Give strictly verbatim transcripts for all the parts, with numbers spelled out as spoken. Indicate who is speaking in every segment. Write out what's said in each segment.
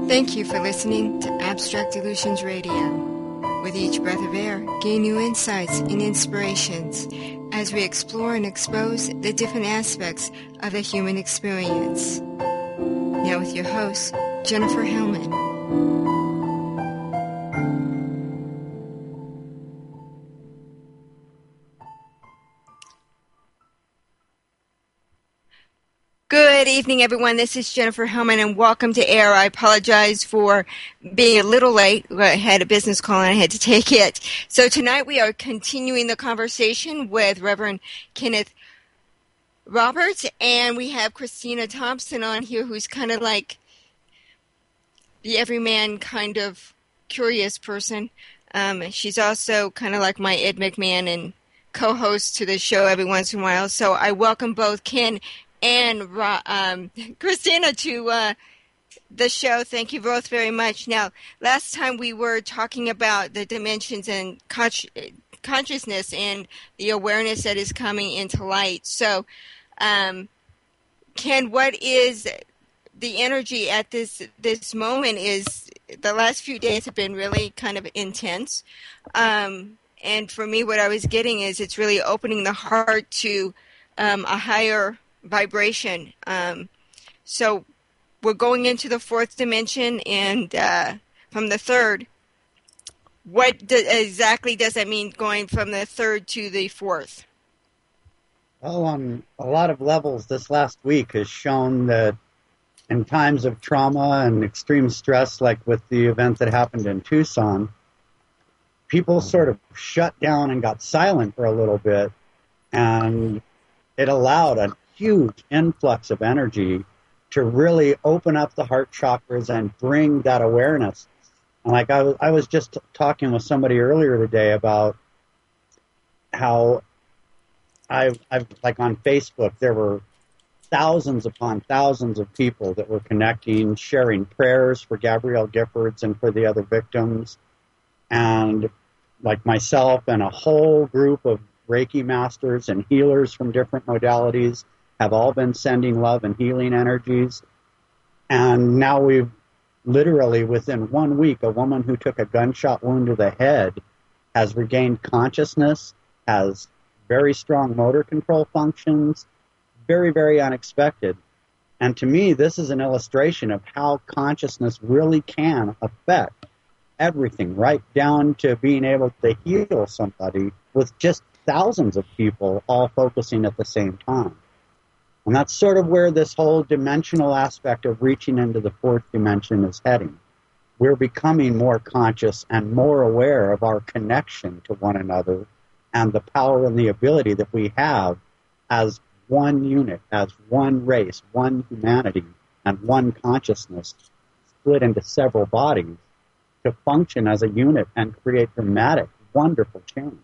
Speaker 1: Thank you for listening to Abstract Illusions Radio. With each breath of air, gain new insights and inspirations as we explore and expose the different aspects of the human experience. Now with your host, Jennifer Hellman. Good evening, everyone. This is Jennifer Hellman, and welcome to Air. I apologize for being a little late. I had a business call, and I had to take it. So tonight we are continuing the conversation with Reverend Kenneth Roberts, and we have Christina Thompson on here, who's kind of like the everyman kind of curious person. Um, she's also kind of like my Ed McMahon and co-host to the show every once in a while. So I welcome both Ken and um, Christina to uh, the show. Thank you both very much. Now, last time we were talking about the dimensions and con- consciousness and the awareness that is coming into light. So, um, Ken, what is the energy at this this moment? Is the last few days have been really kind of intense. Um, and for me, what I was getting is it's really opening the heart to um, a higher vibration. Um, so we're going into the fourth dimension, and uh, from the third, what do, exactly does that mean, going from the third to the fourth?
Speaker 2: Well, on a lot of levels, this last week has shown that in times of trauma and extreme stress, like with the event that happened in Tucson, people sort of shut down and got silent for a little bit, and it allowed a huge influx of energy to really open up the heart chakras and bring that awareness. And like I was, I was just talking with somebody earlier today about how I've, I've, like on Facebook, there were thousands upon thousands of people that were connecting, sharing prayers for Gabrielle Giffords and for the other victims. And like myself and a whole group of Reiki masters and healers from different modalities have all been sending love and healing energies. And now we've literally, within one week, a woman who took a gunshot wound to the head has regained consciousness, has very strong motor control functions, very, very unexpected. And to me, this is an illustration of how consciousness really can affect everything, right down to being able to heal somebody with just thousands of people all focusing at the same time. And that's sort of where this whole dimensional aspect of reaching into the fourth dimension is heading. We're becoming more conscious and more aware of our connection to one another and the power and the ability that we have as one unit, as one race, one humanity, and one consciousness split into several bodies to function as a unit and create dramatic, wonderful change.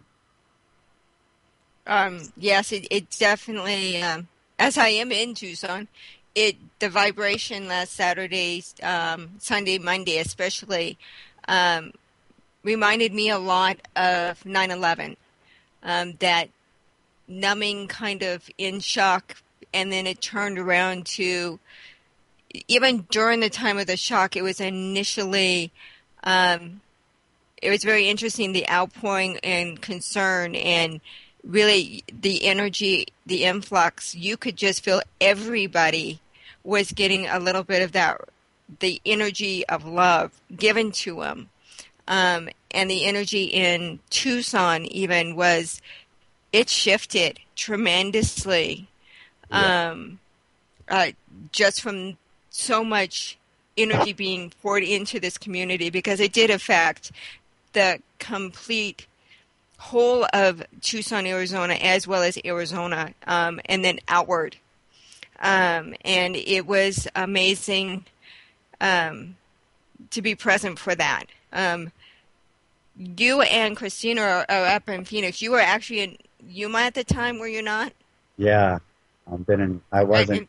Speaker 1: Um, yes, it, it definitely... Um... As I am in Tucson, it the vibration last Saturday, um, Sunday, Monday especially, um, reminded me a lot of nine eleven. Um, that numbing kind of in shock, and then it turned around to, even during the time of the shock, it was initially, um, it was very interesting, the outpouring and concern and really the energy, the influx. You could just feel everybody was getting a little bit of that, the energy of love given to them. Um, and the energy in Tucson even was, it shifted tremendously. Yeah. Um, uh, just from so much energy being poured into this community, because it did affect the complete whole of Tucson, Arizona, as well as Arizona, um, and then outward. Um, and it was amazing um, to be present for that. Um, you and Christina are, are up in Phoenix. You were actually in Yuma at the time, were you not?
Speaker 2: Yeah, I've been in, I wasn't.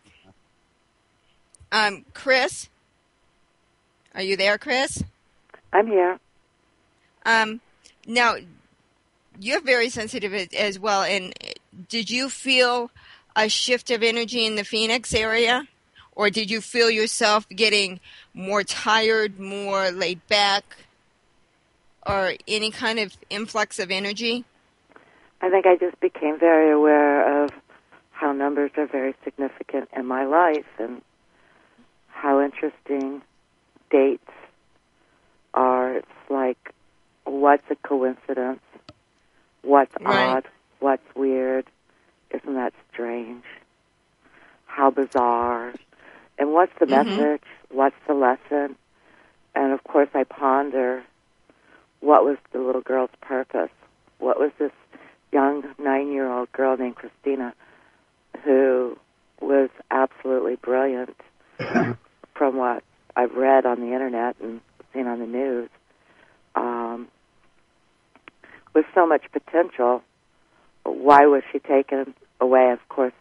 Speaker 1: Um, Chris? Are you there, Chris?
Speaker 3: I'm here.
Speaker 1: Um, now, you're very sensitive as well, and did you feel a shift of energy in the Phoenix area, Or did you feel yourself getting more tired, more laid back, or any kind of influx of energy?
Speaker 3: I think I just became very aware of how numbers are very significant in my life and how interesting dates are. It's like, what's a coincidence? What's
Speaker 1: Right.
Speaker 3: odd? What's weird? Isn't that strange? How bizarre? And what's the
Speaker 1: Mm-hmm.
Speaker 3: message? What's the lesson? And of course I ponder, what was the little girl's purpose? What was this young nine-year-old girl named Christina who was absolutely brilliant from what I've read on the internet and seen on the news, um, with so much potential. Why was she taken away? Of course,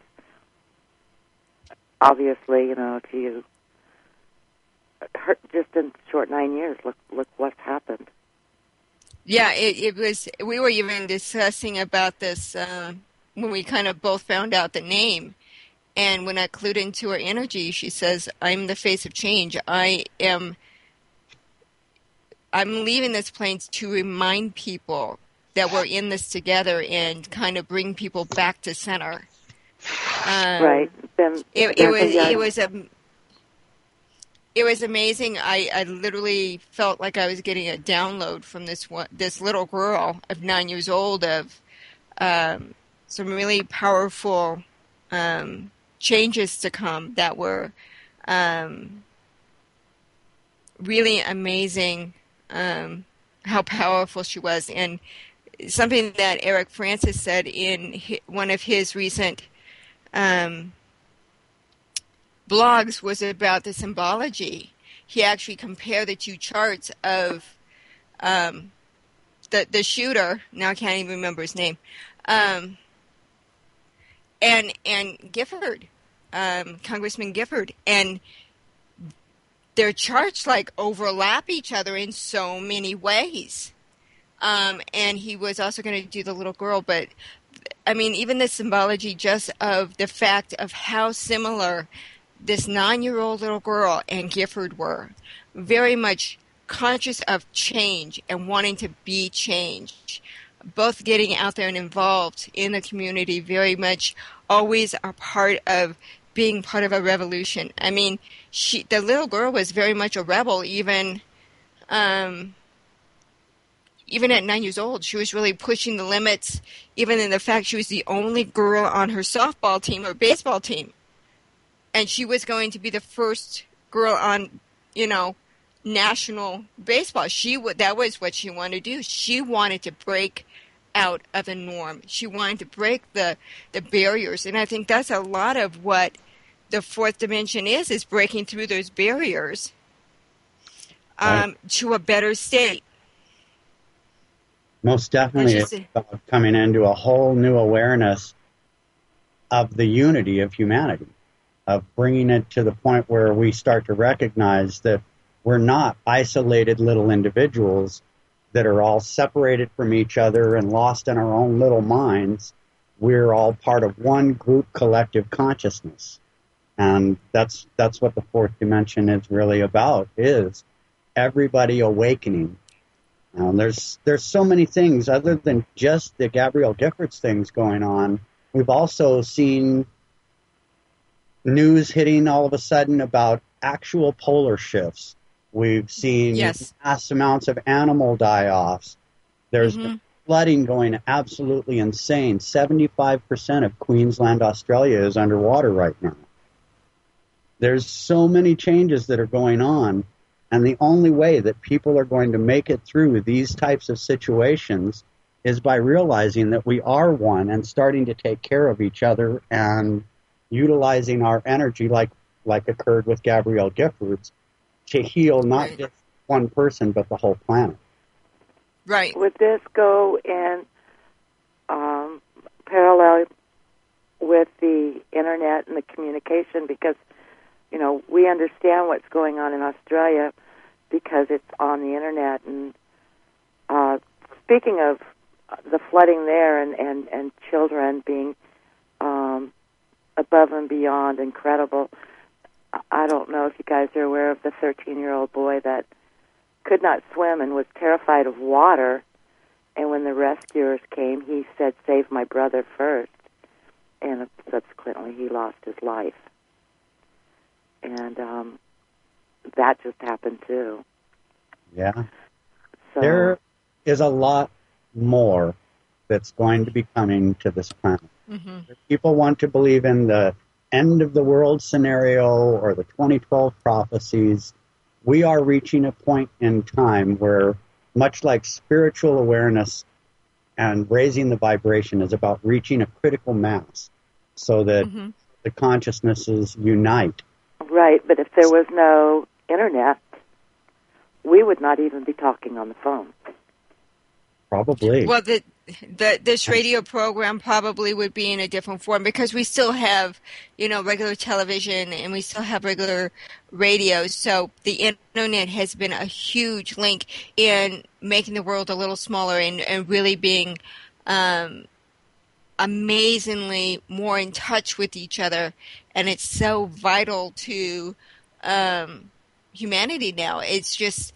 Speaker 3: obviously, you know, if you her, just in short nine years, look look what's happened.
Speaker 1: Yeah, it, it was. We were even discussing about this uh, when we kind of both found out the name. And when I clued into her energy, she says, "I'm the face of change. I am. I'm leaving this plane to remind people that we're in this together and kind of bring people back to center." Um,
Speaker 3: Right. Then
Speaker 1: It, it was. It was a. It was amazing. I, I literally felt like I was getting a download from this one, this little girl of nine years old of um, some really powerful um, changes to come that were um, really amazing. Um, how powerful she was, and something that Eric Francis said in hi- one of his recent um, blogs was about the symbology. He actually compared the two charts of um, the the shooter. Now I can't even remember his name, um, and and Gifford, um, Congressman Gifford, and their charts like overlap each other in so many ways. Um, and he was also going to do the little girl, but I mean, even the symbology just of the fact of how similar this nine-year-old little girl and Gifford were, very much conscious of change and wanting to be changed, both getting out there and involved in the community, very much always a part of being part of a revolution. I mean, she, the little girl was very much a rebel, even, um, even at nine years old. She was really pushing the limits, even in the fact she was the only girl on her softball team or baseball team. And she was going to be the first girl on, you know, national baseball. She would, that was what she wanted to do. She wanted to break out of the norm. She wanted to break the, the barriers. And I think that's a lot of what the fourth dimension is, is breaking through those barriers um,
Speaker 2: Right.
Speaker 1: to a better state.
Speaker 2: Most
Speaker 1: And
Speaker 2: definitely,
Speaker 1: she
Speaker 2: it's
Speaker 1: said,
Speaker 2: about coming into a whole new awareness of the unity of humanity, of bringing it to the point where we start to recognize that we're not isolated little individuals that are all separated from each other and lost in our own little minds. We're all part of one group collective consciousness. And that's that's what the fourth dimension is really about, is everybody awakening. Um, there's there's so many things other than just the Gabrielle Giffords things going on. We've also seen news hitting all of a sudden about actual polar shifts. We've seen
Speaker 1: yes.
Speaker 2: mass amounts of animal die-offs. There's
Speaker 1: Mm-hmm.
Speaker 2: been flooding going absolutely insane. seventy-five percent of Queensland, Australia is underwater right now. There's so many changes that are going on, and the only way that people are going to make it through these types of situations is by realizing that we are one and starting to take care of each other and utilizing our energy like like occurred with Gabrielle Giffords to heal not
Speaker 1: Right.
Speaker 2: just one person but the whole planet.
Speaker 1: Right.
Speaker 3: Would this go in um, parallel with the internet and the communication? Because, you know, we understand what's going on in Australia because it's on the internet. And uh, speaking of the flooding there and, and, and children being um, above and beyond incredible, I don't know if you guys are aware of the thirteen-year-old boy that could not swim and was terrified of water. And when the rescuers came, he said, "Save my brother first." And subsequently, he lost his life. And um, that just happened, too.
Speaker 2: Yeah.
Speaker 3: So,
Speaker 2: there is a lot more that's going to be coming to this planet.
Speaker 1: Mm-hmm.
Speaker 2: People want to believe in the end of the world scenario or the twenty twelve prophecies. We are reaching a point in time where, much like spiritual awareness and raising the vibration is about reaching a critical mass so that
Speaker 1: Mm-hmm.
Speaker 2: the consciousnesses unite.
Speaker 3: right, but if there was no internet, we would not even be talking on the phone.
Speaker 2: Probably.
Speaker 1: Well, the, the this radio program probably would be in a different form because we still have, you know, regular television and we still have regular radio. So the internet has been a huge link in making the world a little smaller and, and really being um, amazingly more in touch with each other. And it's so vital to um, humanity now. It's just,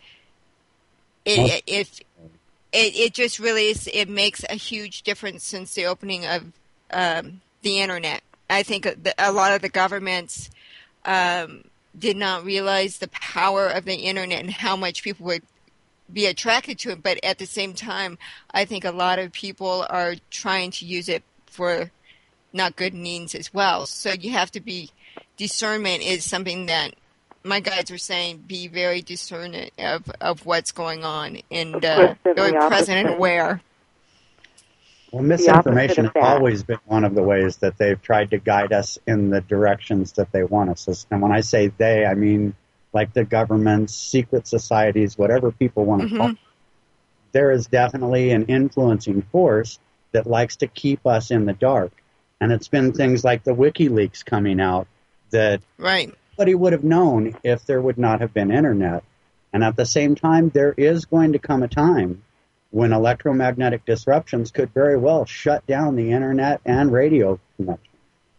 Speaker 1: it, if It, it just really is, it makes a huge difference since the opening of um, the internet. I think the, a lot of the governments um, did not realize the power of the internet and how much people would be attracted to it. But at the same time, I think a lot of people are trying to use it for not good means as well. So you have to be, discernment is something that my guides were saying, be very discerning of, of what's going on and uh, very present and aware.
Speaker 2: Well, misinformation has always been one of the ways that they've tried to guide us in the directions that they want us. And when I say they, I mean like the governments, secret societies, whatever people want to mm-hmm. call it. There is definitely an influencing force that likes to keep us in the dark. And it's been things like the WikiLeaks coming out that...
Speaker 1: Right.
Speaker 2: Nobody would have known if there would not have been internet. And at the same time, there is going to come a time when electromagnetic disruptions could very well shut down the internet and radio connection.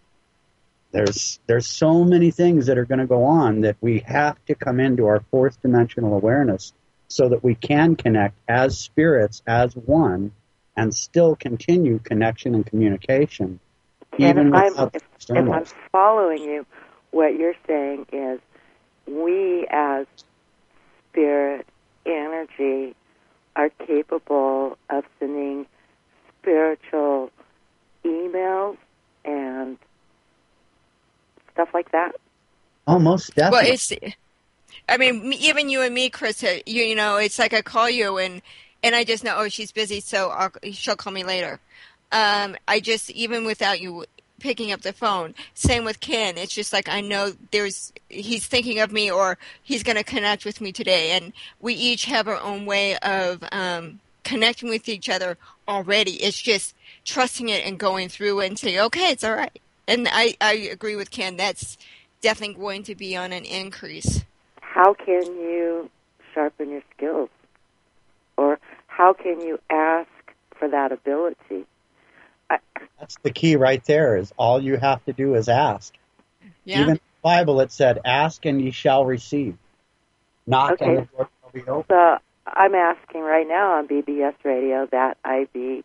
Speaker 2: There's there's so many things that are going to go on that we have to come into our fourth dimensional awareness so that we can connect as spirits, as one, and still continue connection and communication.
Speaker 3: And
Speaker 2: even
Speaker 3: if, I'm,
Speaker 2: without
Speaker 3: if, if I'm following you, what you're saying is we as spirit energy are capable of sending spiritual emails and stuff like that?
Speaker 2: Oh, most definitely.
Speaker 1: Well, it's, I mean, even you and me, Chris, you, you know, it's like I call you and, and I just know, oh, she's busy, so I'll, she'll call me later. Um, I just, even without you picking up the phone. Same with Ken. It's just like I know there's he's thinking of me or he's going to connect with me today. And we each have our own way of um, connecting with each other already. It's just trusting it and going through and saying, okay, it's all right. And I, I agree with Ken. That's definitely going to be on an increase.
Speaker 3: How can you sharpen your skills? Or how can you ask for that ability?
Speaker 2: That's the key right there, is all you have to do is ask.
Speaker 1: Yeah.
Speaker 2: Even in the Bible it said, ask and ye shall receive. Knock
Speaker 3: okay.
Speaker 2: and the door shall be open.
Speaker 3: So I'm asking right now on B B S Radio that I be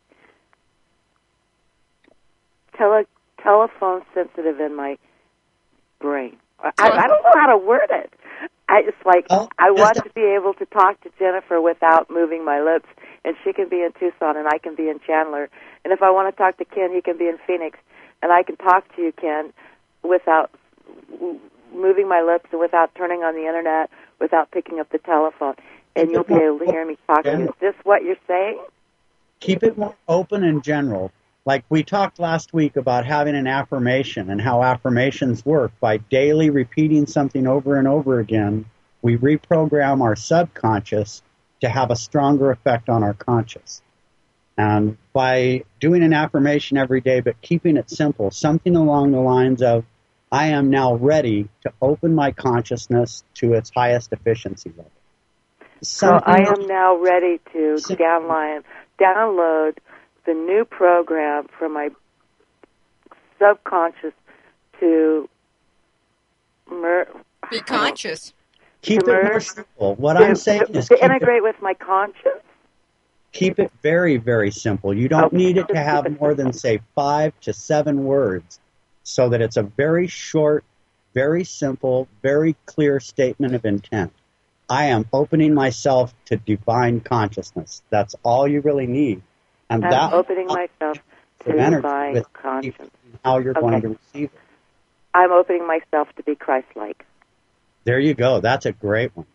Speaker 3: tele- telephone sensitive in my brain. I, I don't know how to word it. I, it's like
Speaker 2: oh,
Speaker 3: I want to be able to talk to Jennifer without moving my lips, and she can be in Tucson and I can be in Chandler. And if I want to talk to Ken, he can be in Phoenix, and I can talk to you, Ken, without moving my lips and without turning on the internet, without picking up the telephone. And you'll be able to hear me talk to you. Is this what you're saying?
Speaker 2: Keep it more open and general. Like we talked last week about having an affirmation and how affirmations work. By daily repeating something over and over again, we reprogram our subconscious to have a stronger effect on our conscious. And by doing an affirmation every day, but keeping it simple, something along the lines of, I am now ready to open my consciousness to its highest efficiency level.
Speaker 3: So I am now ready to download, download the new program from my subconscious to Mer-
Speaker 1: Be conscious.
Speaker 2: Keep
Speaker 3: To
Speaker 2: it
Speaker 3: mer-
Speaker 2: more simple. What
Speaker 3: to,
Speaker 2: I'm saying
Speaker 3: to,
Speaker 2: is
Speaker 3: to
Speaker 2: keep it,
Speaker 3: integrate with my conscience.
Speaker 2: keep it very, very simple. You don't
Speaker 3: Okay,
Speaker 2: need it
Speaker 3: just
Speaker 2: to
Speaker 3: keep
Speaker 2: have
Speaker 3: it
Speaker 2: more than,
Speaker 3: simple.
Speaker 2: say, five to seven words, so that it's a very short, very simple, very clear statement of intent. I am opening myself to divine consciousness. That's all you really need. And
Speaker 3: I'm
Speaker 2: that
Speaker 3: opening myself to
Speaker 2: energy
Speaker 3: divine
Speaker 2: with
Speaker 3: conscience.
Speaker 2: how you're going
Speaker 3: Okay.
Speaker 2: to receive it.
Speaker 3: I'm opening myself to be Christ-like.
Speaker 2: There you go. That's a great one.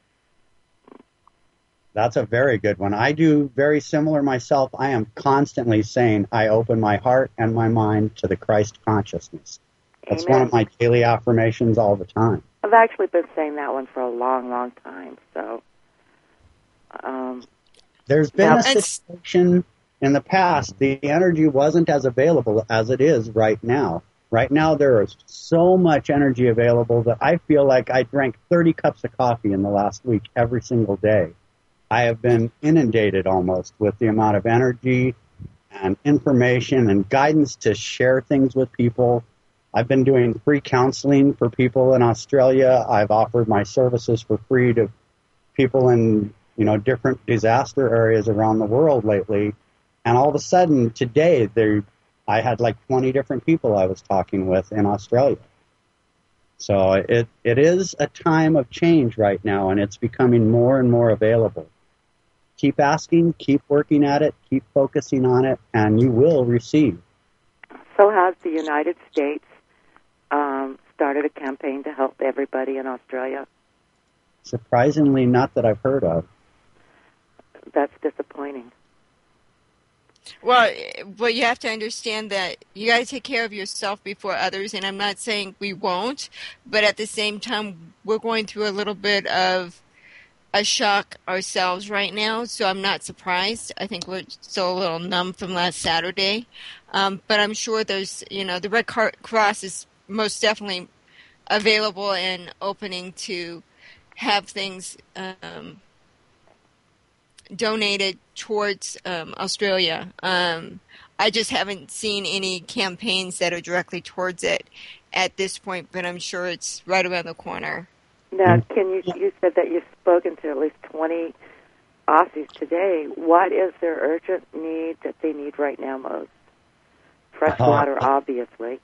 Speaker 2: That's a very good one. I do very similar myself. I am constantly saying I open my heart and my mind to the Christ consciousness. That's
Speaker 3: Amen.
Speaker 2: one of my daily affirmations all the time.
Speaker 3: I've actually been saying that one for a long, long time. So, um,
Speaker 2: There's been
Speaker 3: Now-
Speaker 2: a situation in the past, the energy wasn't as available as it is right now. Right now, there is so much energy available that I feel like I drank thirty cups of coffee in the last week every single day. I have been inundated almost with the amount of energy and information and guidance to share things with people. I've been doing free counseling for people in Australia. I've offered my services for free to people in, you know, different disaster areas around the world lately. And all of a sudden today, there, I had like twenty different people I was talking with in Australia. So it it is a time of change right now, and it's becoming more and more available. Keep asking, keep working at it, keep focusing on it, and you will receive.
Speaker 3: so has the United States um, started a campaign to help everybody in Australia.
Speaker 2: Surprisingly, not that I've heard of.
Speaker 3: That's disappointing.
Speaker 1: Well, well, you have to understand that you got to take care of yourself before others, and I'm not saying we won't, but at the same time, we're going through a little bit of a shock ourselves right now, so I'm not surprised. I think we're still a little numb from last Saturday, um, but I'm sure there's, you know, the Red Cross is most definitely available and opening to have things um, donated towards um, Australia. Um, I just haven't seen any campaigns that are directly towards it at this point, but I'm sure it's right around the corner.
Speaker 3: Now, can you, you said that you've spoken to at least twenty Aussies today. What is their urgent need that they need right now most? Fresh water,
Speaker 2: Uh,
Speaker 3: obviously.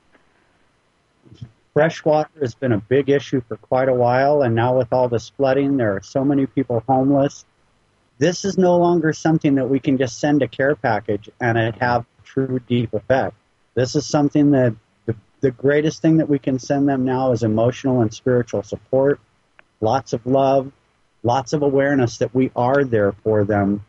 Speaker 2: Fresh water has been a big issue for quite a while, and now with all this flooding, there are so many people homeless. This is no longer something that we can just send a care package and it have true deep effect. This is something that the, the greatest thing that we can send them now is emotional and spiritual support, lots of love, lots of awareness that we are there for them.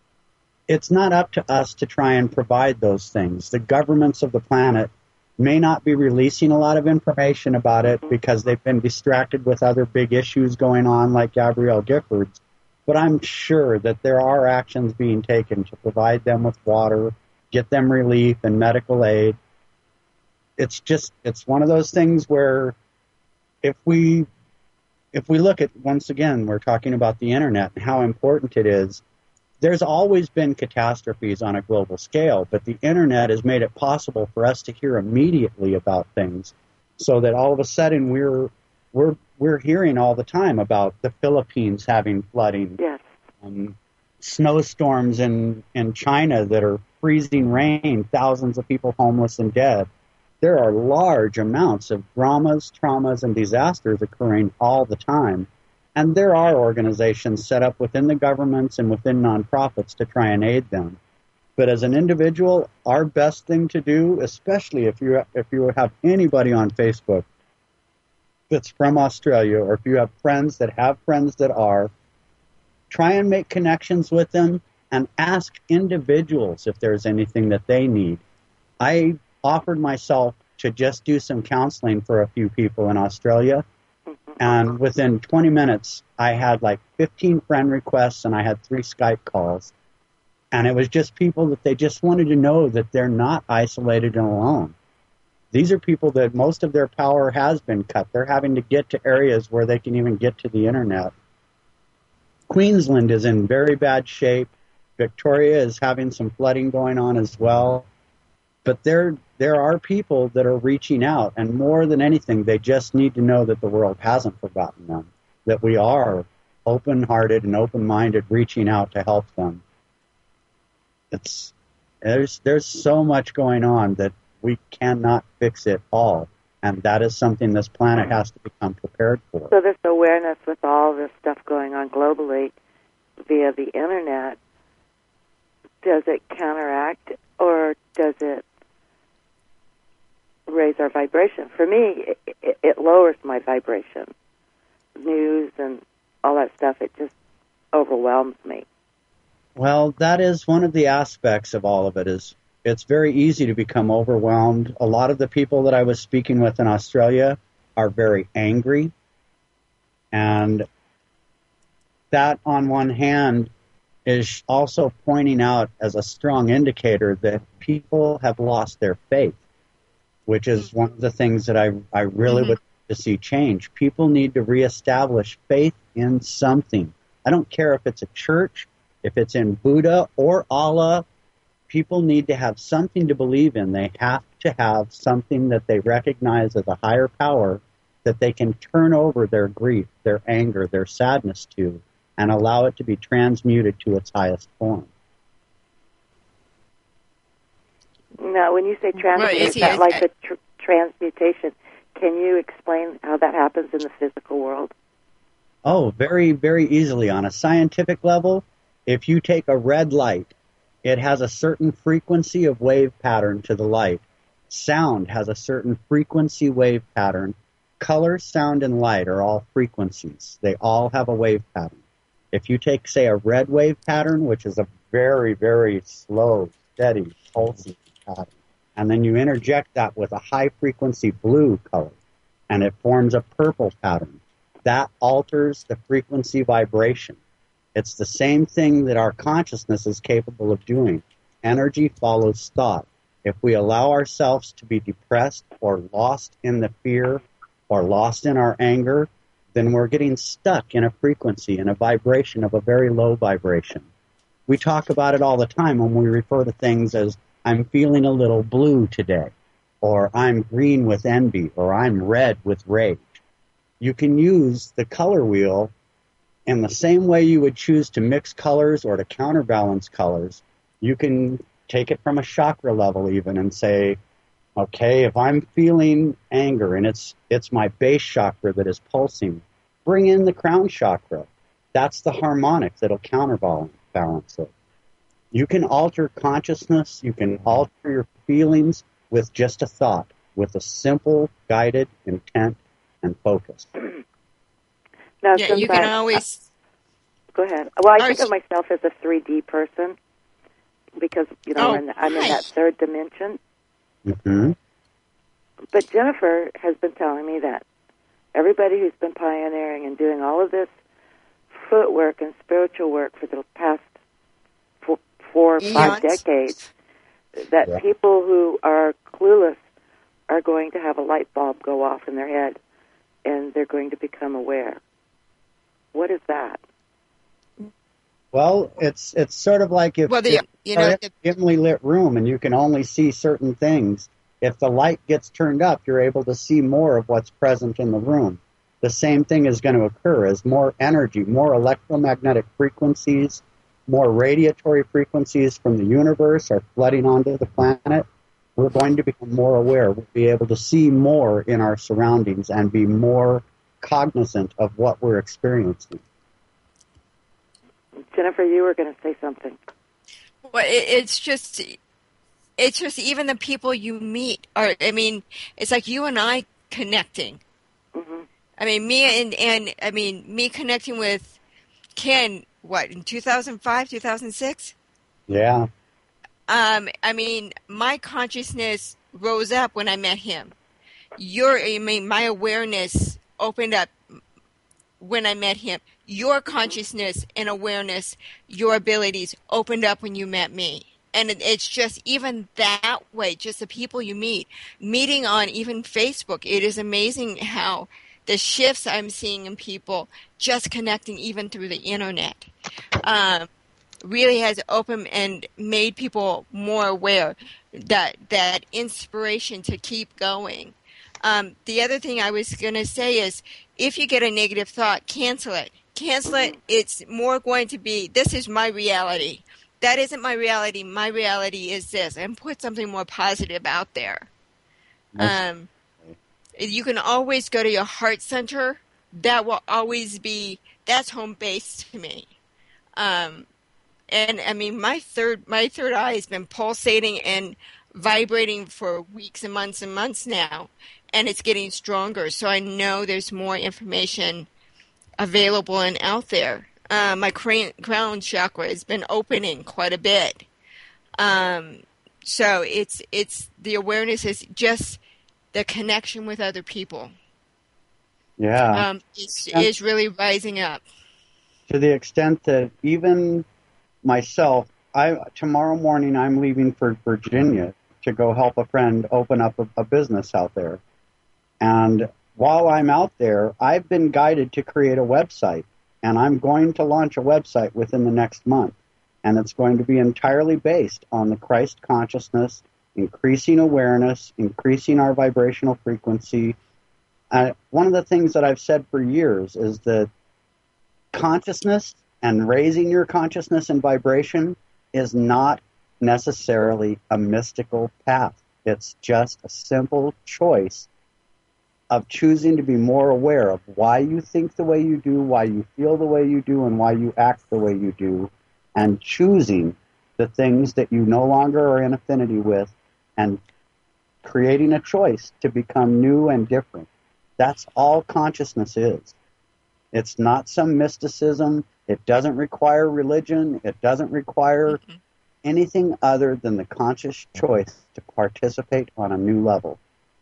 Speaker 2: It's not up to us to try and provide those things. The governments of the planet may not be releasing a lot of information about it because they've been distracted with other big issues going on like Gabrielle Giffords. But I'm sure that there are actions being taken to provide them with water, get them relief and medical aid. It's just, it's one of those things where if we, if we look at, once again, we're talking about the internet and how important it is. There's always been catastrophes on a global scale, but the internet has made it possible for us to hear immediately about things, so that all of a sudden we're we're we're hearing all the time about the Philippines having flooding,
Speaker 3: Yes.
Speaker 2: um, snowstorms in in China that are freezing rain, thousands of people homeless and dead. There are large amounts of dramas, traumas, and disasters occurring all the time. And there are organizations set up within the governments and within nonprofits to try and aid them. But as an individual, our best thing to do, especially if you if you have anybody on Facebook that's from Australia, or if you have friends that have friends that are, try and make connections with them and ask individuals if there's anything that they need. I offered myself to just do some counseling for a few people in Australia. And within twenty minutes, I had like fifteen friend requests and I had three Skype calls. And it was just people that they just wanted to know that they're not isolated and alone. These are people that most of their power has been cut. They're having to get to areas where they can even get to the internet. Queensland is in very bad shape. Victoria is having some flooding going on as well. But they're there are people that are reaching out, and more than anything, they just need to know that the world hasn't forgotten them, that we are open-hearted and open-minded, reaching out to help them. It's there's there's so much going on that we cannot fix it all, and that is something this planet has to become prepared for.
Speaker 3: So this awareness with all this stuff going on globally via the internet, does it counteract or does it raise our vibration? For me, it, it, it lowers my vibration. News and all that stuff, it just overwhelms me.
Speaker 2: Well, that is one of the aspects of all of it. Is it's very easy to become overwhelmed. A lot of the people that I was speaking with in Australia are very angry. And that, on one hand, is also pointing out as a strong indicator that people have lost their faith, which is one of the things that I, I really mm-hmm. would like to see change. People need to reestablish faith in something. I don't care if it's a church, if it's in Buddha or Allah. People need to have something to believe in. They have to have something that they recognize as a higher power that they can turn over their grief, their anger, their sadness to, and allow it to be transmuted to its highest form.
Speaker 3: Now, when you say transmutation, is that like a tr- transmutation? Can you explain how that happens in the physical world?
Speaker 2: Oh, very, very easily. On a scientific level, if you take a red light, it has a certain frequency of wave pattern to the light. Sound has a certain frequency wave pattern. Color, sound, and light are all frequencies. They all have a wave pattern. If you take, say, a red wave pattern, which is a very, very slow, steady, pulsing pattern, and then you interject that with a high-frequency blue color, and it forms a purple pattern, that alters the frequency vibration. It's the same thing that our consciousness is capable of doing. Energy follows thought. If we allow ourselves to be depressed or lost in the fear or lost in our anger, then we're getting stuck in a frequency, in a vibration of a very low vibration. We talk about it all the time when we refer to things as, I'm feeling a little blue today, or I'm green with envy, or I'm red with rage. You can use the color wheel in the same way you would choose to mix colors or to counterbalance colors. You can take it from a chakra level even and say, okay, if I'm feeling anger and it's it's my base chakra that is pulsing, bring in the crown chakra. That's the harmonic that'll counterbalance it. You can alter consciousness, you can alter your feelings with just a thought, with a simple, guided intent and focus.
Speaker 3: Now,
Speaker 1: yeah, you can always...
Speaker 3: Go ahead. Well, I think of myself as a three D person because, you know,
Speaker 1: oh,
Speaker 3: I'm, I'm
Speaker 1: nice.
Speaker 3: in that third dimension.
Speaker 2: Mm-hmm.
Speaker 3: But Jennifer has been telling me that everybody who's been pioneering and doing all of this footwork and spiritual work for the past four, four or five
Speaker 1: Eons.
Speaker 3: decades, that
Speaker 2: yeah.
Speaker 3: people who are clueless are going to have a light bulb go off in their head and they're going to become aware. What is that?
Speaker 2: Well, it's it's sort of like if,
Speaker 1: well, the,
Speaker 2: if
Speaker 1: you know,
Speaker 2: you're in a dimly lit room and you can only see certain things. If the light gets turned up, you're able to see more of what's present in the room. The same thing is going to occur as more energy, more electromagnetic frequencies, more radiatory frequencies from the universe are flooding onto the planet. We're going to become more aware. We'll be able to see more in our surroundings and be more cognizant of what we're experiencing.
Speaker 3: Jennifer, you were going to say something.
Speaker 1: Well, it, it's just, it's just even the people you meet are. I mean, it's like you and I connecting.
Speaker 3: Mm-hmm.
Speaker 1: I mean, me and and I mean me connecting with Ken. What in two thousand five, two thousand six?
Speaker 2: Yeah.
Speaker 1: Um. I mean, my consciousness rose up when I met him. Your, I mean, my awareness opened up when I met him. Your consciousness and awareness, your abilities opened up when you met me. And it, it's just even that way, just the people you meet, meeting on even Facebook. It is amazing how the shifts I'm seeing in people just connecting even through the internet. Um, really has opened and made people more aware that that inspiration to keep going. Um, the other thing I was going to say is, if you get a negative thought, cancel it. Cancel it. It's more going to be, this is my reality. That isn't my reality. My reality is this. And put something more positive out there. Um, you can always go to your heart center. That will always be, that's home base to me. Um, and I mean, my third, my third eye has been pulsating and vibrating for weeks and months and months now, and it's getting stronger. So I know there's more information available and out there. Uh, my crown, crown chakra has been opening quite a bit. Um, so it's it's the awareness is just the connection with other people.
Speaker 2: Yeah,
Speaker 1: um, is is really rising up.
Speaker 2: To the extent that even myself, I tomorrow morning I'm leaving for Virginia to go help a friend open up a, a business out there. And while I'm out there, I've been guided to create a website, and I'm going to launch a website within the next month. And it's going to be entirely based on the Christ consciousness, increasing awareness, increasing our vibrational frequency. Uh, one of the things that I've said for years is that consciousness and raising your consciousness and vibration is not necessarily a mystical path. It's just a simple choice of choosing to be more aware of why you think the way you do, why you feel the way you do, and why you act the way you do, and choosing the things that you no longer are in affinity with and creating a choice to become new and different. That's all consciousness is. It's not some mysticism. It doesn't require religion. It doesn't require mm-hmm. anything other than the conscious choice to participate on a new level.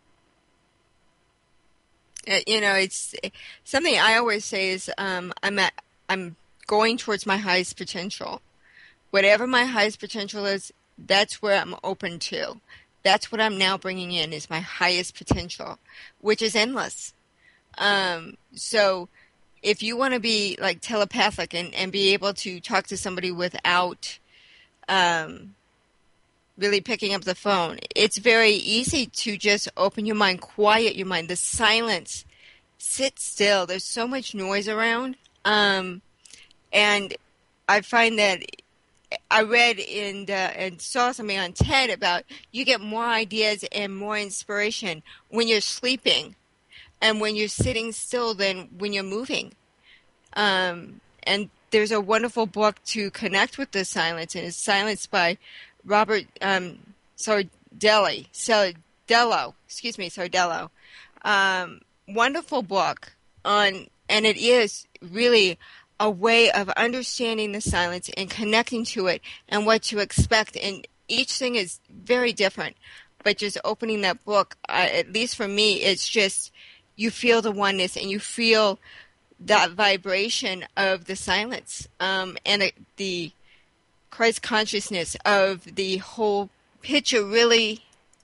Speaker 1: You know, it's something I always say is um, I'm at, I'm going towards my highest potential. Whatever my highest potential is, that's where I'm open to. That's what I'm now bringing in is my highest potential, which is endless. Um, so if you want to be like telepathic and, and be able to talk to somebody without um, really picking up the phone, it's very easy to just open your mind, quiet your mind, the silence, sit still. There's so much noise around. Um, and I find that I read and, uh, and saw something on TED about you get more ideas and more inspiration when you're sleeping and when you're sitting still than when you're moving. Um, and there's a wonderful book to connect with the silence, and it's Silence by Robert um, Sardelli, Sardello, excuse me, Sardello. Um, wonderful book on, and it is really a way of understanding the silence and connecting to it and what to expect. And each thing is very different. But just opening that book, uh, at least for me, it's just you feel the oneness and you feel that vibration of the silence um, and the, the Christ consciousness of the whole picture really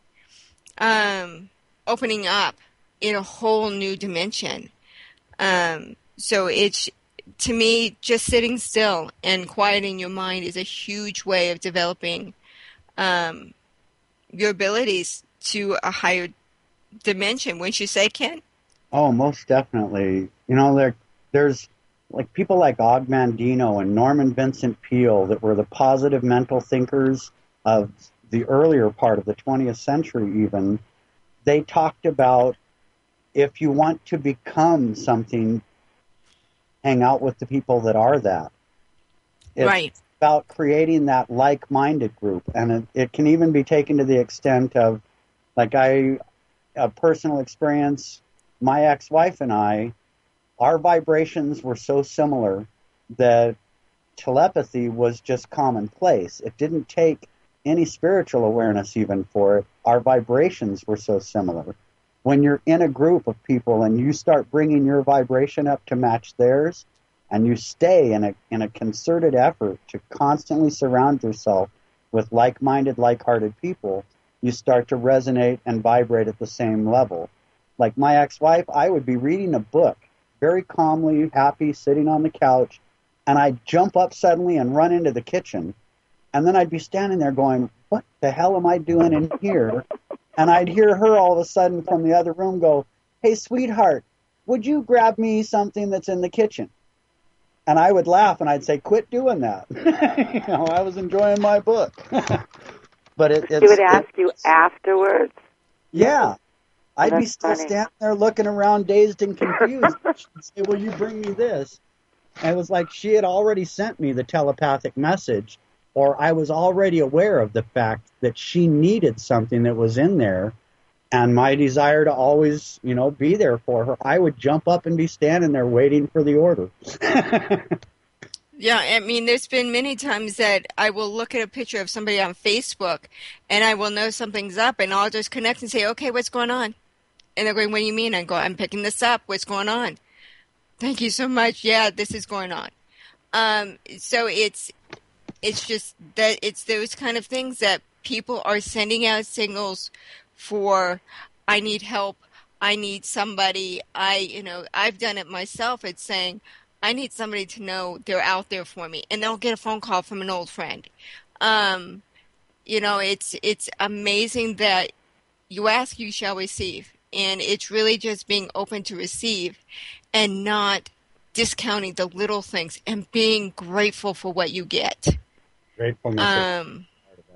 Speaker 1: um, opening up in a whole new dimension. Um, so it's, to me, just sitting still and quieting your mind is a huge way of developing um, your abilities to a higher dimension. Wouldn't you say, Ken?
Speaker 2: Oh, most definitely. You know, there, there's like people like Og Mandino and Norman Vincent Peale that were the positive mental thinkers of the earlier part of the twentieth century even. They talked about if you want to become something, hang out with the people that are that. It's
Speaker 1: right.
Speaker 2: about creating that like-minded group. And it, it can even be taken to the extent of, like I, a personal experience, my ex-wife and I, our vibrations were so similar that telepathy was just commonplace. It didn't take any spiritual awareness even for it. Our vibrations were so similar. When you're in a group of people and you start bringing your vibration up to match theirs, and you stay in a in a concerted effort to constantly surround yourself with like-minded, like-hearted people, you start to resonate and vibrate at the same level. Like my ex-wife, I would be reading a book, very calmly, happy, sitting on the couch, and I'd jump up suddenly and run into the kitchen. And then I'd be standing there going, what the hell am I doing in here? And I'd hear her all of a sudden from the other room go, hey, sweetheart, would you grab me something that's in the kitchen? And I would laugh and I'd say, quit doing that. you know, I was enjoying my book. But it, it's,
Speaker 3: she would ask
Speaker 2: it,
Speaker 3: you afterwards?
Speaker 2: Yeah. I'd
Speaker 3: That's
Speaker 2: be still
Speaker 3: funny.
Speaker 2: standing there looking around dazed and confused. She'd say, will you bring me this? And it was like she had already sent me the telepathic message, or I was already aware of the fact that she needed something that was in there, and my desire to always, you know, be there for her. I would jump up and be standing there waiting for the order.
Speaker 1: Yeah, I mean, there's been many times that I will look at a picture of somebody on Facebook, and I will know something's up, and I'll just connect and say, okay, what's going on? And they're going, what do you mean? I go, I'm picking this up. What's going on? Thank you so much. Yeah, this is going on. Um, so it's it's just that it's those kind of things that people are sending out signals for, I need help, I need somebody, I, you know, I've done it myself. It's saying, I need somebody to know they're out there for me. And they'll get a phone call from an old friend. Um, you know, it's it's amazing that you ask, you shall receive. And it's really just being open to receive and not discounting the little things and being grateful for what you get.
Speaker 2: Gratefulness.
Speaker 1: Um,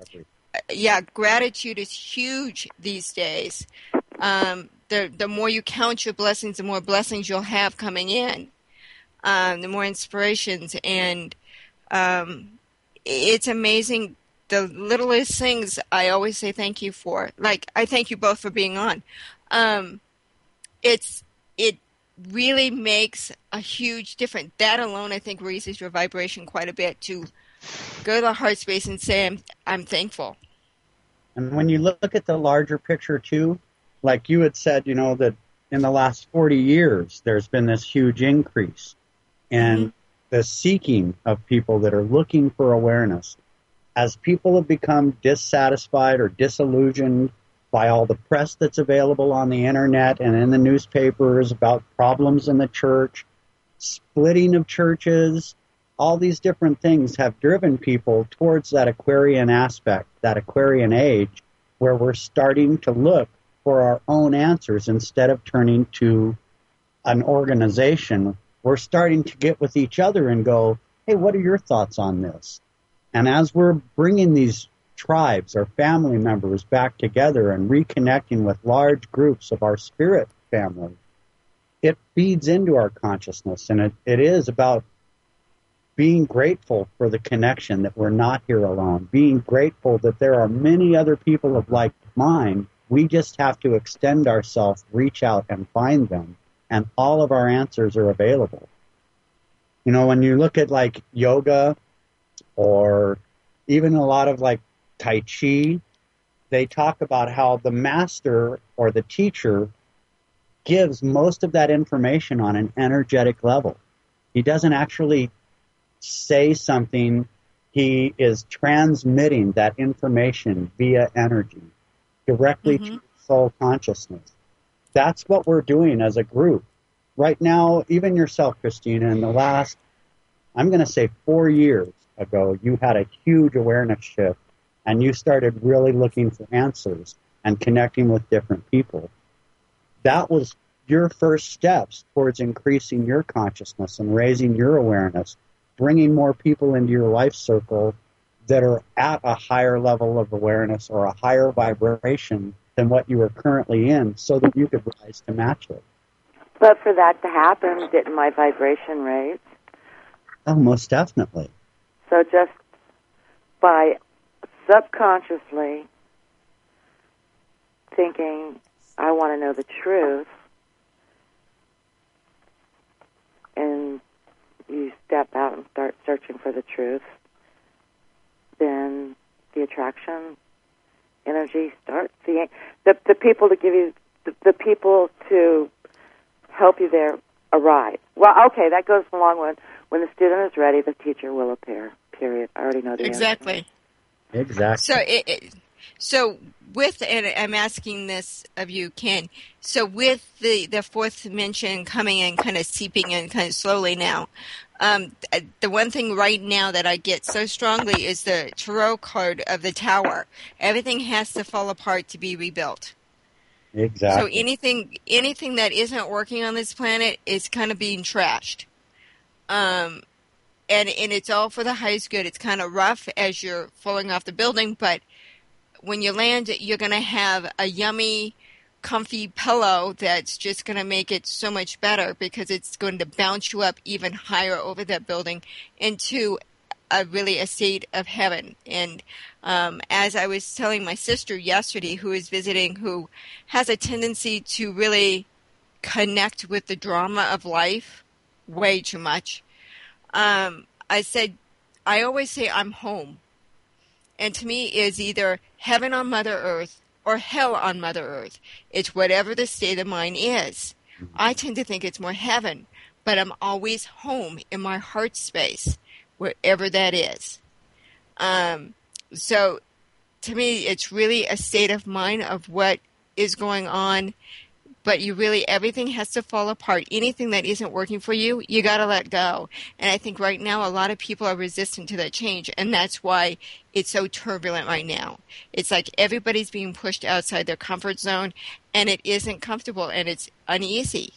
Speaker 1: yeah, gratitude is huge these days. Um, the the more you count your blessings, the more blessings you'll have coming in. Um, the more inspirations, and um, it's amazing. The littlest things I always say thank you for. Like, I thank you both for being on. Um, it's it really makes a huge difference. That alone, I think, raises your vibration quite a bit to go to the heart space and say, I'm, I'm thankful.
Speaker 2: And when you look at the larger picture, too, like you had said, you know, that in the last forty years, there's been this huge increase in mm-hmm. the seeking of people that are looking for awareness. As people have become dissatisfied or disillusioned by all the press that's available on the internet and in the newspapers about problems in the church, splitting of churches, all these different things have driven people towards that Aquarian aspect, that Aquarian age, where we're starting to look for our own answers instead of turning to an organization. We're starting to get with each other and go, hey, what are your thoughts on this? And as we're bringing these tribes or family members back together and reconnecting with large groups of our spirit family, it feeds into our consciousness. And it, it is about being grateful for the connection that we're not here alone, being grateful that there are many other people of like mind. We just have to extend ourselves, reach out and find them, and all of our answers are available. You know, when you look at like yoga or even a lot of like Tai Chi, they talk about how the master or the teacher gives most of that information on an energetic level. He doesn't actually say something. He is transmitting that information via energy directly mm-hmm. to soul consciousness. That's what we're doing as a group. Right now, even yourself, Christina, in the last, I'm going to say four years ago, you had a huge awareness shift and you started really looking for answers and connecting with different people. That was your first steps towards increasing your consciousness and raising your awareness, bringing more people into your life circle that are at a higher level of awareness or a higher vibration than what you are currently in so that you could rise to match it.
Speaker 3: But for that to happen, didn't my vibration raise?
Speaker 2: Oh, most definitely.
Speaker 3: So just by subconsciously thinking, I want to know the truth, and you step out and start searching for the truth, then the attraction energy starts. The the, the people to give you the, the people to help you there arrive. Well, okay, that goes along with when the student is ready, the teacher will appear. Period. I already know the
Speaker 1: exactly.
Speaker 3: answer.
Speaker 2: Exactly.
Speaker 1: So it, it So with, and I'm asking this of you, Ken, so with the, the fourth dimension coming in, kind of seeping in kind of slowly now, um, the one thing right now that I get so strongly is the tarot card of the Tower. Everything has to fall apart to be rebuilt.
Speaker 2: Exactly.
Speaker 1: So anything anything that isn't working on this planet is kind of being trashed. Um, and, and it's all for the highest good. It's kind of rough as you're falling off the building, but when you land, you're going to have a yummy, comfy pillow that's just going to make it so much better because it's going to bounce you up even higher over that building into a really a state of heaven. And um, as I was telling my sister yesterday, who is visiting, who has a tendency to really connect with the drama of life way too much, um, I said, I always say I'm home. And to me is either heaven on Mother Earth or hell on Mother Earth. It's whatever the state of mind is. I tend to think it's more heaven, but I'm always home in my heart space, wherever that is. Um, so to me, it's really a state of mind of what is going on, but you really, everything has to fall apart. Anything that isn't working for you, you got to let go. And I think right now a lot of people are resistant to that change, and that's why it's so turbulent right now. It's like everybody's being pushed outside their comfort zone, and it isn't comfortable, and it's uneasy.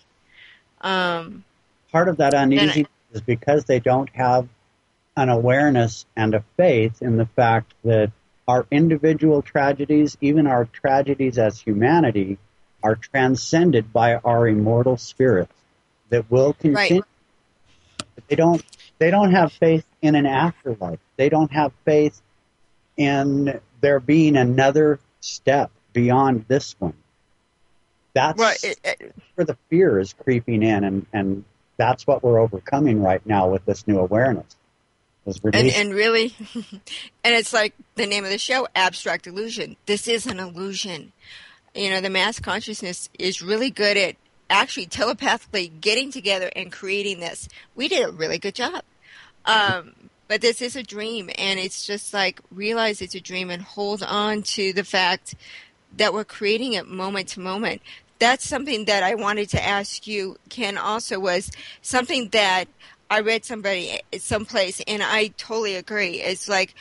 Speaker 1: Um,
Speaker 2: Part of that uneasiness I, is because they don't have an awareness and a faith in the fact that our individual tragedies, even our tragedies as humanity, are transcended by our immortal spirits that will continue. Right. They don't. They don't have faith in an afterlife. They don't have faith in there being another step beyond this one. That's well, it, it, where the fear is creeping in, and, and that's what we're overcoming right now with this new awareness.
Speaker 1: And, and really, and it's like the name of the show, Abstract Illusion. This is an illusion. You know, the mass consciousness is really good at actually telepathically getting together and creating this. We did a really good job. Um, but this is a dream, and it's just like realize it's a dream and hold on to the fact that we're creating it moment to moment. That's something that I wanted to ask you, Ken, also was something that I read somebody someplace, and I totally agree. It's like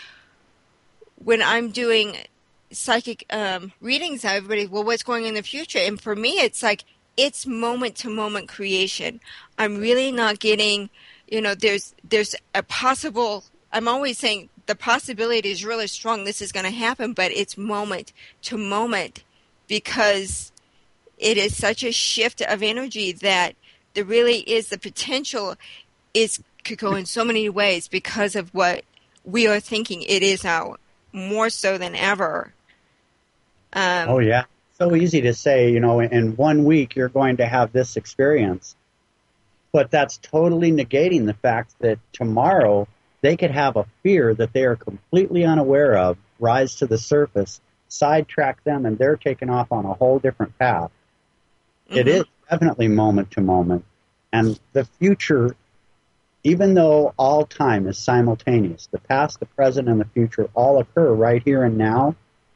Speaker 1: when I'm doing psychic um, readings, everybody, well, what's going on in the future? And for me, it's like, it's moment to moment creation. I'm really not getting, you know, there's, there's a possible, I'm always saying the possibility is really strong. This is going to happen, but it's moment to moment because it is such a shift of energy that there really is the potential is could go in so many ways because of what we are thinking it is now more so than ever. Um,
Speaker 2: oh, yeah. So easy to say, you know, in one week you're going to have this experience. But that's totally negating the fact that tomorrow they could have a fear that they are completely unaware of, rise to the surface, sidetrack them, and they're taken off on a whole different path. Mm-hmm. It is definitely moment to moment. And the future, even though all time is simultaneous, the past, the present, and the future all occur right here and now,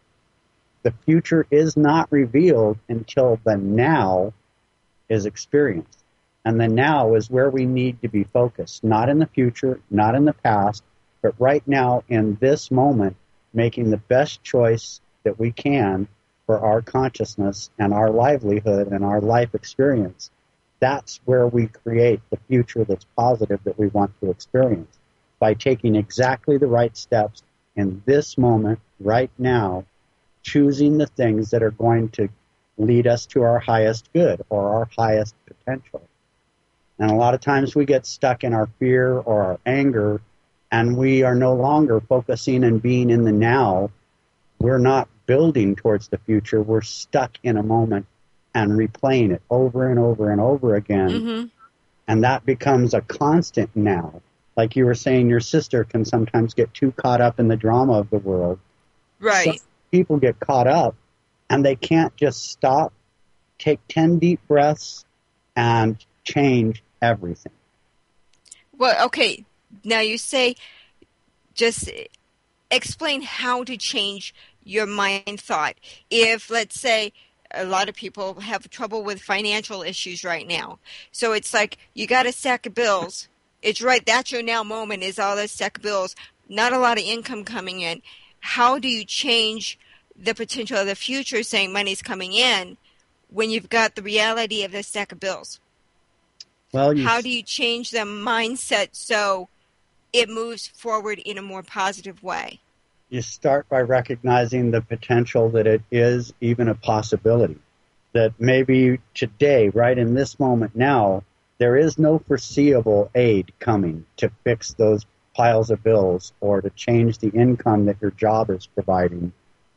Speaker 2: the future is not revealed until the now is experienced. And the now is where we need to be focused, not in the future, not in the past, but right now in this moment, making the best choice that we can for our consciousness and our livelihood and our life experience. That's where we create the future that's positive that we want to experience, by taking exactly the right steps in this moment, right now, choosing the things that are going to lead us to our highest good or our highest potential. And a lot of times we get stuck in our fear or our anger, and we are no longer focusing and being in the now. We're not building towards the future. We're stuck in a moment and replaying it over and over and over again. Mm-hmm. And that becomes a constant now. Like you were saying, your sister can sometimes get too caught up in the drama of the world.
Speaker 1: Right.
Speaker 2: So people get caught up, and they can't just stop, take ten deep breaths, and change everything.
Speaker 1: Well, okay. Now you say just explain how to change your mind thought. If, let's say, a lot of people have trouble with financial issues right now. So it's like you got a stack of bills. It's right. That's your now moment is all this stack of bills. Not a lot of income coming in. How do you change the potential of the future saying money's coming in when you've got the reality of the stack of bills?
Speaker 2: Well, you,
Speaker 1: how do you change the mindset so it moves forward in a more positive way?
Speaker 2: You start by recognizing the potential that it is even a possibility. That maybe today, right in this moment now, there is no foreseeable aid coming to fix those piles of bills or to change the income that your job is providing.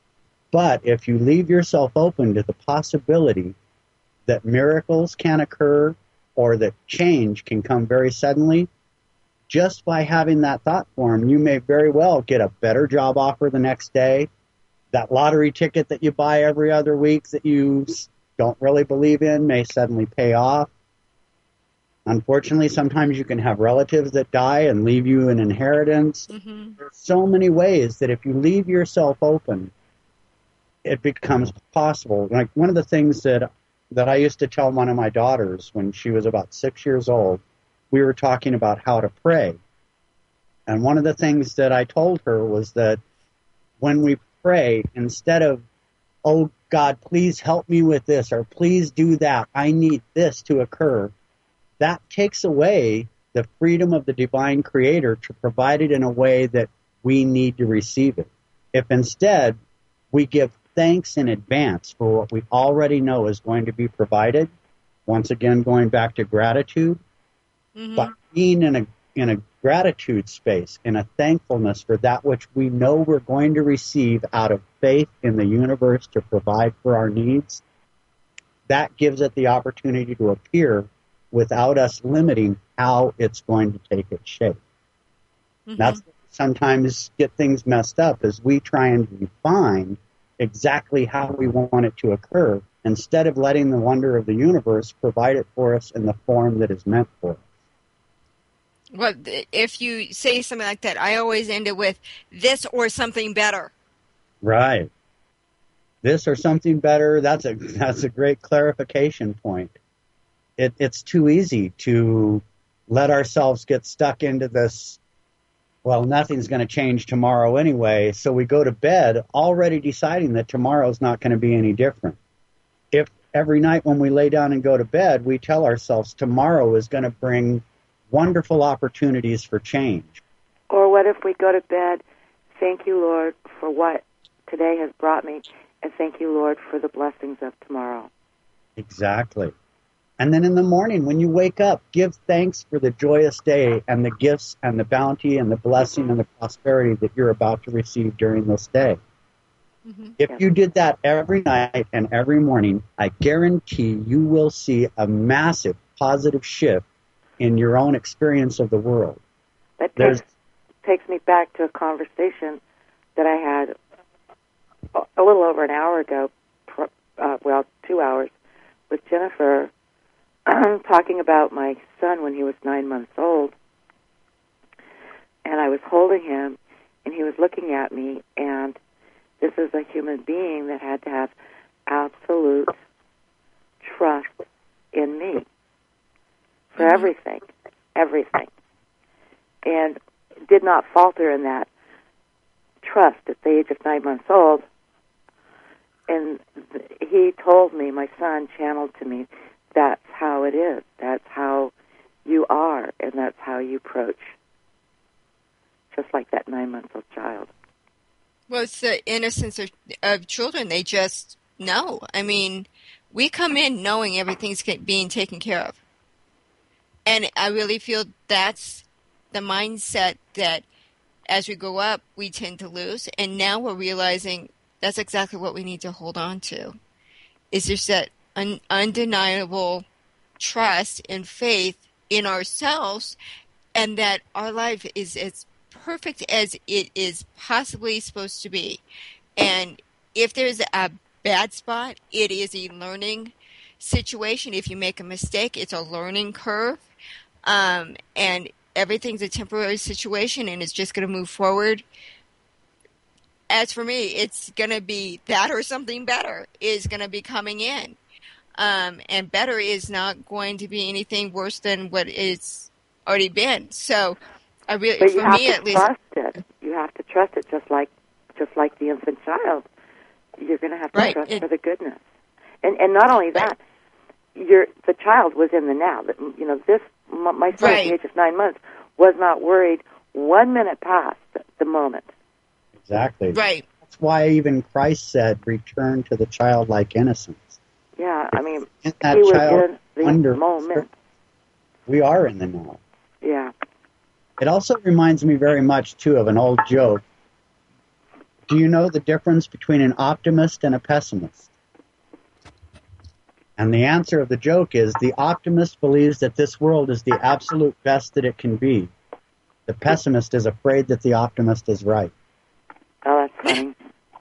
Speaker 2: But if you leave yourself open to the possibility that miracles can occur or that change can come very suddenly, just by having that thought form, you may very well get a better job offer the next day. That lottery ticket that you buy every other week that you don't really believe in may suddenly pay off. Unfortunately, sometimes you can have relatives that die and leave you an inheritance. Mm-hmm. There's so many ways that if you leave yourself open, it becomes possible. Like one of the things that that I used to tell one of my daughters when she was about six years old, we were talking about how to pray. And one of the things that I told her was that when we pray, instead of, oh, God, please help me with this, or please do that, I need this to occur, that takes away the freedom of the divine creator to provide it in a way that we need to receive it. If instead we give thanks in advance for what we already know is going to be provided, once again going back to gratitude, mm-hmm. But being in a in a gratitude space, in a thankfulness for that which we know we're going to receive out of faith in the universe to provide for our needs, that gives it the opportunity to appear without us limiting how it's going to take its shape. Mm-hmm. That's sometimes get things messed up as we try and define exactly how we want it to occur instead of letting the wonder of the universe provide it for us in the form that is meant for us.
Speaker 1: Well, if you say something like that, I always end it with this or something better.
Speaker 2: Right. This or something better, that's a that's a great clarification point. It, it's too easy to let ourselves get stuck into this, well, nothing's going to change tomorrow anyway, so we go to bed already deciding that tomorrow's not going to be any different. If every night when we lay down and go to bed, we tell ourselves tomorrow is going to bring wonderful opportunities for change.
Speaker 3: Or what if we go to bed, thank you, Lord, for what today has brought me, and thank you, Lord, for the blessings of tomorrow.
Speaker 2: Exactly. And then in the morning, when you wake up, give thanks for the joyous day and the gifts and the bounty and the blessing and the prosperity that you're about to receive during this day. Mm-hmm. If you did that every night and every morning, I guarantee you will see a massive positive shift in your own experience of the world.
Speaker 3: That takes, takes me back to a conversation that I had a little over an hour ago, uh, well, two hours, with Jennifer, talking about my son when he was nine months old. And I was holding him, and he was looking at me, and this is a human being that had to have absolute trust in me. For everything, everything. And did not falter in that trust at the age of nine months old. And he told me, my son channeled to me, that's how it is. That's how you are, and that's how you approach. Just like that nine-month-old child.
Speaker 1: Well, it's the innocence of, of children. They just know. I mean, we come in knowing everything's being taken care of. And I really feel that's the mindset that as we go up, we tend to lose. And now we're realizing that's exactly what we need to hold on to. Is just that un- undeniable trust and faith in ourselves, and that our life is as perfect as it is possibly supposed to be. And if there's a bad spot, it is a learning situation. If you make a mistake, it's a learning curve. Um, and everything's a temporary situation and it's just going to move forward. as for me, it's going to be that or something better is going to be coming in. Um, and better is not going to be anything worse than what it's already been. So, I really,
Speaker 3: but you
Speaker 1: for
Speaker 3: have
Speaker 1: me
Speaker 3: to
Speaker 1: at least,
Speaker 3: trust it. You have to trust it, just like just like the infant child. You're going to have to
Speaker 1: right,
Speaker 3: trust
Speaker 1: it,
Speaker 3: for the goodness, and and not only that,
Speaker 1: right.
Speaker 3: you're the child was in the now. You know, this my son
Speaker 1: right.
Speaker 3: at the age of nine months was not worried one minute past the moment.
Speaker 2: Exactly.
Speaker 1: Right.
Speaker 2: That's why even Christ said, "Return to the childlike innocence."
Speaker 3: Yeah, I mean,
Speaker 2: in that
Speaker 3: he was
Speaker 2: child
Speaker 3: in the
Speaker 2: under
Speaker 3: moment.
Speaker 2: We are in the now.
Speaker 3: Yeah.
Speaker 2: It also reminds me very much, too, of an old joke. Do you know the difference between an optimist and a pessimist? And the answer of the joke is the optimist believes that this world is the absolute best that it can be. The pessimist is afraid that the optimist is right.
Speaker 3: Oh, that's funny.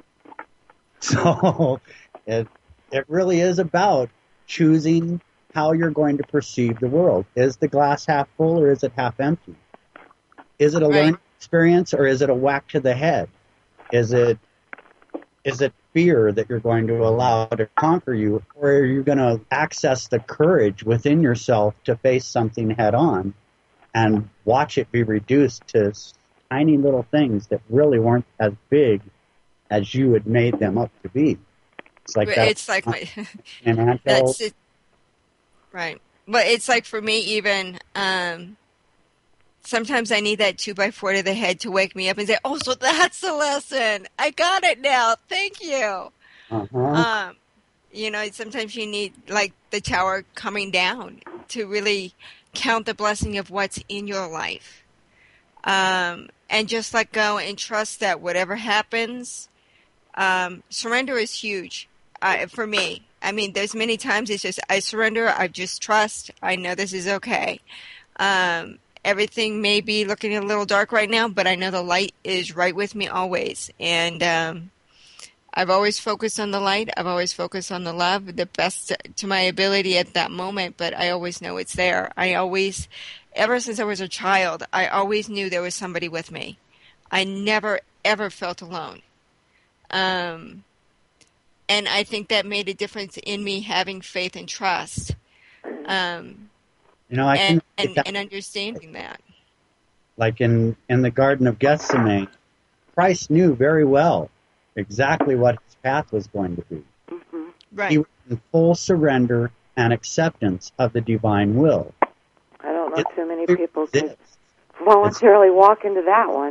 Speaker 2: So it, it really is about choosing how you're going to perceive the world. Is the glass half full or is it half empty? Is it a
Speaker 1: right.
Speaker 2: learning experience or is it a whack to the head? Is it is it fear that you're going to allow to conquer you, or are you going to access the courage within yourself to face something head on and watch it be reduced to tiny little things that really weren't as big as you had made them up to be? It's like that.
Speaker 1: It's like my,
Speaker 2: and
Speaker 1: that's it. Right. But it's like for me, even, um, sometimes I need that two by four to the head to wake me up and say, oh, so that's the lesson. I got it now. Thank you.
Speaker 2: Uh-huh.
Speaker 1: Um, you know, sometimes you need like the tower coming down to really count the blessing of what's in your life. Um, and just let go and trust that whatever happens, um, surrender is huge uh, for me. I mean, there's many times it's just, I surrender, I just trust, I know this is okay. Um, everything may be looking a little dark right now, but I know the light is right with me always. And um, I've always focused on the light. I've always focused on the love, the best to my ability at that moment, but I always know it's there. I always, ever since I was a child, I always knew there was somebody with me. I never, ever felt alone. Um, and I think that made a difference in me having faith and trust. Um,
Speaker 2: You know, I
Speaker 1: and,
Speaker 2: can
Speaker 1: and, and understanding that.
Speaker 2: Like in, in the Garden of Gethsemane, Christ knew very well exactly what his path was going to be.
Speaker 3: Mm-hmm.
Speaker 1: Right.
Speaker 2: He was in full surrender and acceptance of the divine will.
Speaker 3: I don't know
Speaker 2: It,
Speaker 3: too many people can
Speaker 2: it's,
Speaker 3: voluntarily walk into that one.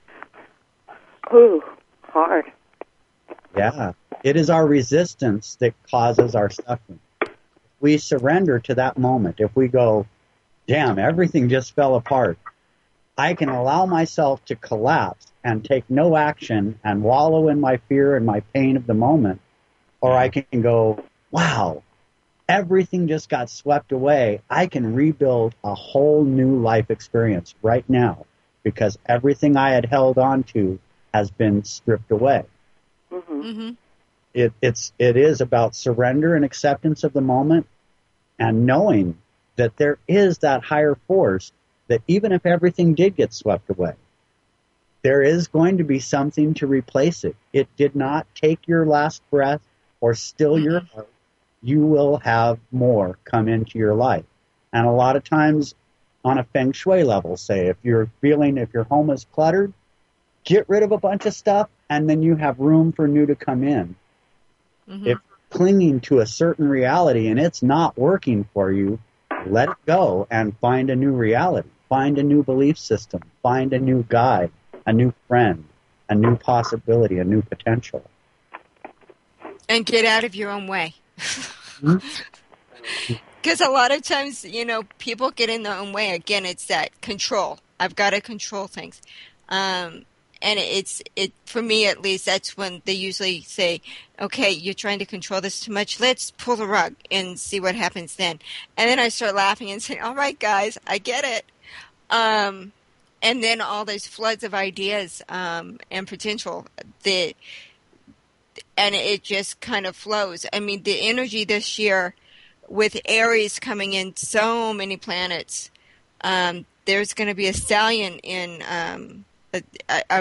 Speaker 3: Ooh, hard.
Speaker 2: Yeah. It is our resistance that causes our suffering. We surrender to that moment. If we go, damn, everything just fell apart, I can allow myself to collapse and take no action and wallow in my fear and my pain of the moment. Or I can go, wow, everything just got swept away. I can rebuild a whole new life experience right now because everything I had held on to has been stripped away.
Speaker 3: Mm-hmm.
Speaker 1: Mm-hmm.
Speaker 2: It, it's, it is about surrender and acceptance of the moment and knowing that there is that higher force that even if everything did get swept away, there is going to be something to replace it. It did not take your last breath or still mm-hmm. your heart. You will have more come into your life. And a lot of times on a feng shui level, say, if you're feeling, if your home is cluttered, get rid of a bunch of stuff and then you have room for new to come in. Mm-hmm. If you're clinging to a certain reality and it's not working for you, let it go and find a new reality. Find a new belief system. Find a new guide, a new friend, a new possibility, a new potential.
Speaker 1: And get out of your own way. Because a lot of times, you know, people get in their own way. Again, it's that control. I've got to control things. Um, and it's, it for me at least, that's when they usually say, okay, you're trying to control this too much. Let's pull the rug and see what happens then. And then I start laughing and saying, all right, guys, I get it. Um, and then all those floods of ideas um, and potential that, and it just kind of flows. I mean, the energy this year with Aries coming in, so many planets. Um, there's going to be a stallion in um, a, a,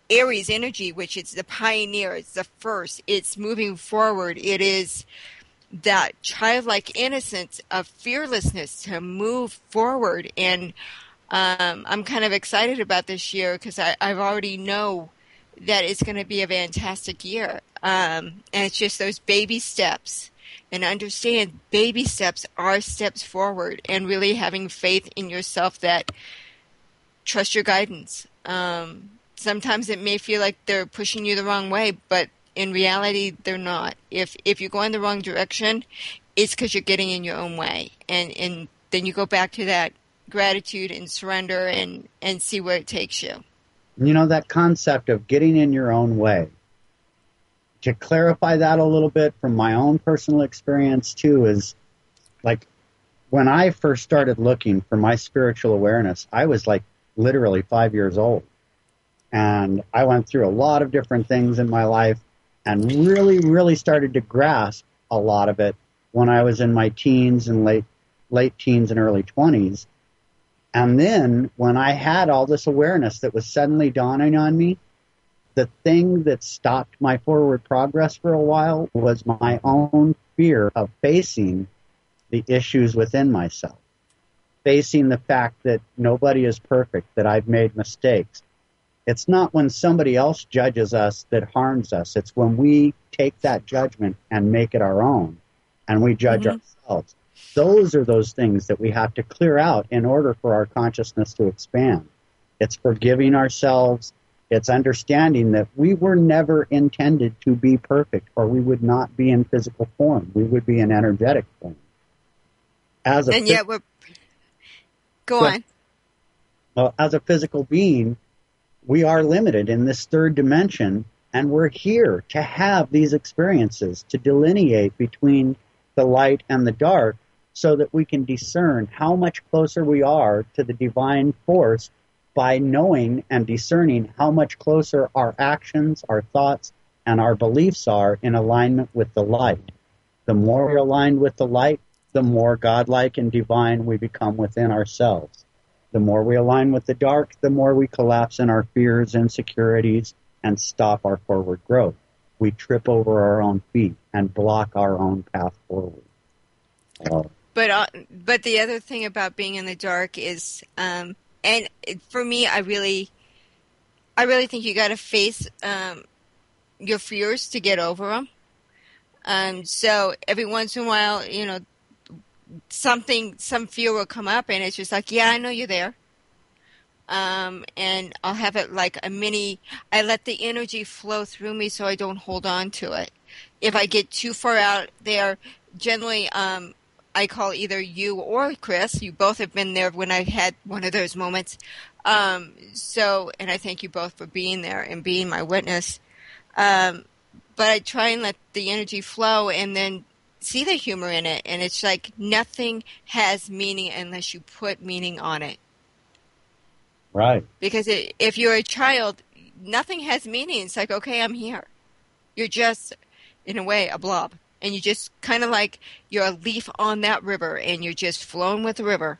Speaker 1: Aries energy, which is the pioneer, it's the first, it's moving forward. It is that childlike innocence of fearlessness to move forward. And um, I'm kind of excited about this year because I I've already know that it's going to be a fantastic year. Um, and it's just those baby steps. And understand baby steps are steps forward, and really having faith in yourself that trust your guidance. Um, sometimes it may feel like they're pushing you the wrong way, but in reality, they're not. If if you're going the wrong direction, it's because you're getting in your own way. And, and then you go back to that gratitude and surrender and, and see where it takes you.
Speaker 2: You know, that concept of getting in your own way. To clarify that a little bit from my own personal experience, too, is like when I first started looking for my spiritual awareness, I was like literally five years old. And I went through a lot of different things in my life and really, really started to grasp a lot of it when I was in my teens and late late teens and early twenties. And then when I had all this awareness that was suddenly dawning on me, the thing that stopped my forward progress for a while was my own fear of facing the issues within myself, facing the fact that nobody is perfect, that I've made mistakes. It's not when somebody else judges us that harms us. It's when we take that judgment and make it our own, and we judge mm-hmm. ourselves. Those are those things that we have to clear out in order for our consciousness to expand. It's forgiving ourselves. It's understanding that we were never intended to be perfect, or we would not be in physical form. We would be in energetic form. As a
Speaker 1: and yet we're... Go on.
Speaker 2: Well, as a physical being, we are limited in this third dimension, and we're here to have these experiences, to delineate between the light and the dark so that we can discern how much closer we are to the divine force by knowing and discerning how much closer our actions, our thoughts, and our beliefs are in alignment with the light. The more we're aligned with the light, the more godlike and divine we become within ourselves. The more we align with the dark, the more we collapse in our fears, insecurities, and stop our forward growth. We trip over our own feet and block our own path forward. Uh,
Speaker 1: but uh, but the other thing about being in the dark is... Um, And for me, I really, I really think you got to face um, your fears to get over them. Um, so every once in a while, you know, something, some fear will come up, and it's just like, yeah, I know you're there. Um, and I'll have it like a mini. I let the energy flow through me, so I don't hold on to it. If I get too far out there, generally. Um, I call either you or Chris. You both have been there when I've had one of those moments. Um, so, and I thank you both for being there and being my witness. Um, but I try and let the energy flow and then see the humor in it. And it's like nothing has meaning unless you put meaning on it.
Speaker 2: Right.
Speaker 1: Because it, if you're a child, nothing has meaning. It's like, okay, I'm here. You're just, in a way, a blob. And you just kind of like you're a leaf on that river, and you're just flowing with the river.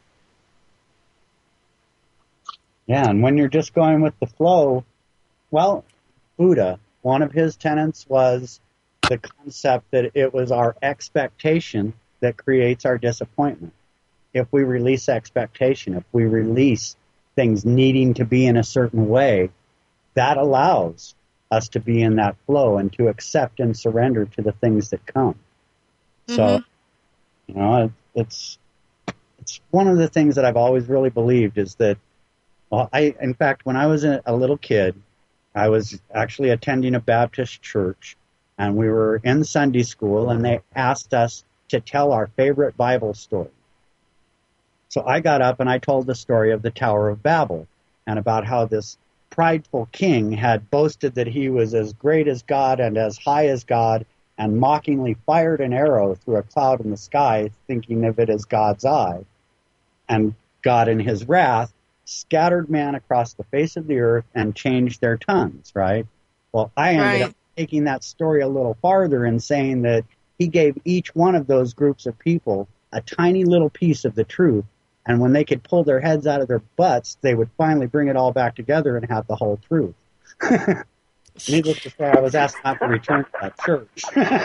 Speaker 2: Yeah, and when you're just going with the flow, well, Buddha, one of his tenets was the concept that it was our expectation that creates our disappointment. If we release expectation, if we release things needing to be in a certain way, that allows us to be in that flow and to accept and surrender to the things that come. Mm-hmm. So, you know, it's it's one of the things that I've always really believed is that, well, I, in fact, when I was a, a little kid, I was actually attending a Baptist church, and we were in Sunday school, and they asked us to tell our favorite Bible story. So I got up and I told the story of the Tower of Babel and about how this prideful king had boasted that he was as great as God and as high as God, and mockingly fired an arrow through a cloud in the sky, thinking of it as God's eye. And God, in his wrath, scattered man across the face of the earth and changed their tongues, right? Well, I ended
Speaker 1: right.
Speaker 2: up taking that story a little farther and saying that he gave each one of those groups of people a tiny little piece of the truth, and when they could pull their heads out of their butts, they would finally bring it all back together and have the whole truth. Needless to say, I was asked not to return to that church.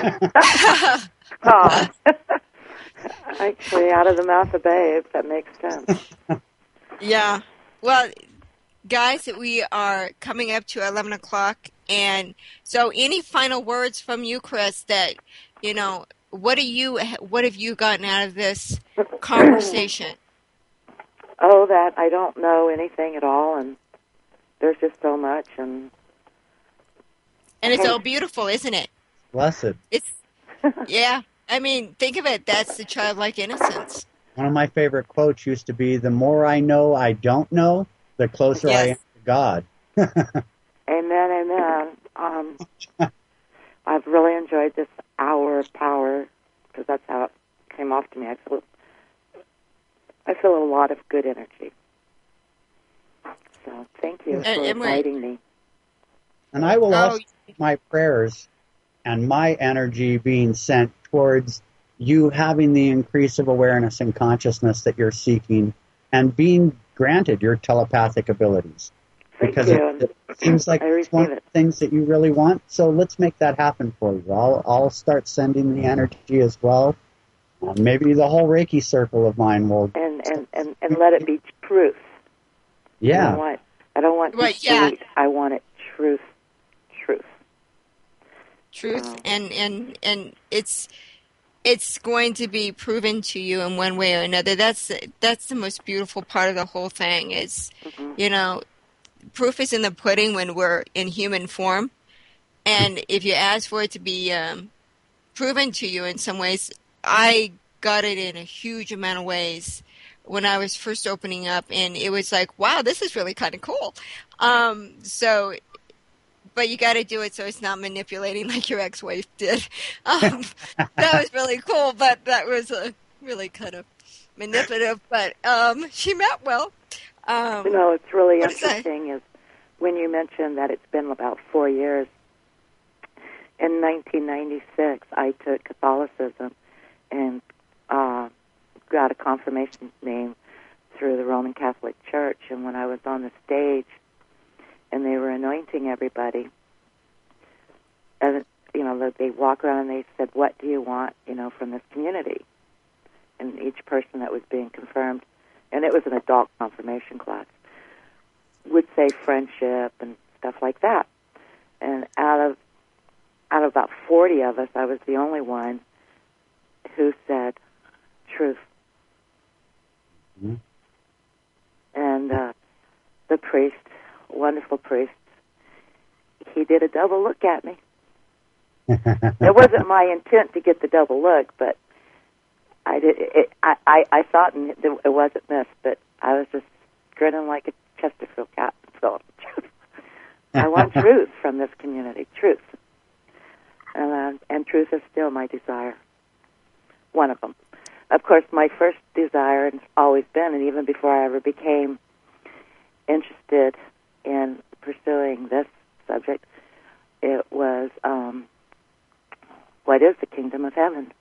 Speaker 3: Oh. Actually, out of the mouth of babes, that makes sense.
Speaker 1: Yeah. Well, guys, we are coming up to eleven o'clock. And so any final words from you, Chris, that, you know, what are you, what have you gotten out of this conversation?
Speaker 3: Oh, that I don't know anything at all, and there's just so much, and
Speaker 1: and it's so beautiful, isn't it?
Speaker 2: Blessed.
Speaker 1: It's yeah. I mean, think of it. That's the childlike innocence.
Speaker 2: One of my favorite quotes used to be, "The more I know I don't know, the closer
Speaker 1: yes.
Speaker 2: I am to God."
Speaker 3: Amen, amen. Um, I've really enjoyed this hour of power because that's how it came off to me. I feel, I feel a lot of good energy. So thank you for
Speaker 1: and, and
Speaker 3: inviting me.
Speaker 2: And I will
Speaker 1: oh.
Speaker 2: also keep my prayers and my energy being sent towards you having the increase of awareness and consciousness that you're seeking and being granted your telepathic abilities.
Speaker 3: Thank
Speaker 2: Because
Speaker 3: you.
Speaker 2: it, it seems like it's one of the things that you really want. So let's make that happen for you. I'll, I'll start sending the energy as well. Uh, maybe the whole Reiki circle of mine will...
Speaker 3: And, and, and, and let it be truth.
Speaker 2: Yeah.
Speaker 3: I don't want, I don't want
Speaker 1: right,
Speaker 3: to
Speaker 1: yeah.
Speaker 3: I want it truth. Truth.
Speaker 1: Truth.
Speaker 3: Oh.
Speaker 1: And, and, and it's... It's going to be proven to you in one way or another. That's that's the most beautiful part of the whole thing is, mm-hmm. you know, proof is in the pudding when we're in human form. And if you ask for it to be um, proven to you in some ways, I got it in a huge amount of ways when I was first opening up. And it was like, wow, this is really kind of cool. Um, so... But you got to do it so it's not manipulating like your ex-wife did. Um, that was really cool, but that was a really kind of manipulative. But um, she meant well. Um,
Speaker 3: you know, it's really interesting is when you mentioned that it's been about four years. In nineteen ninety-six, I took Catholicism and uh, got a confirmation name through the Roman Catholic Church. And when I was on the stage, and they were anointing everybody. And, you know, they walk around and they said, what do you want, you know, from this community? And each person that was being confirmed, and it was an adult confirmation class, would say friendship and stuff like that. And out of out of about forty of us, I was the only one who said truth. Mm-hmm. And uh, the priest, wonderful priest, he did a double look at me. It wasn't my intent to get the double look, but I did. It, I, I I thought and it wasn't missed, but I was just grinning like a Chesterfield cat. So I want truth from this community, truth, and uh, and truth is still my desire. One of them, of course, my first desire has always been, and even before I ever became interested in pursuing this subject, it was, um, what is the kingdom of heaven?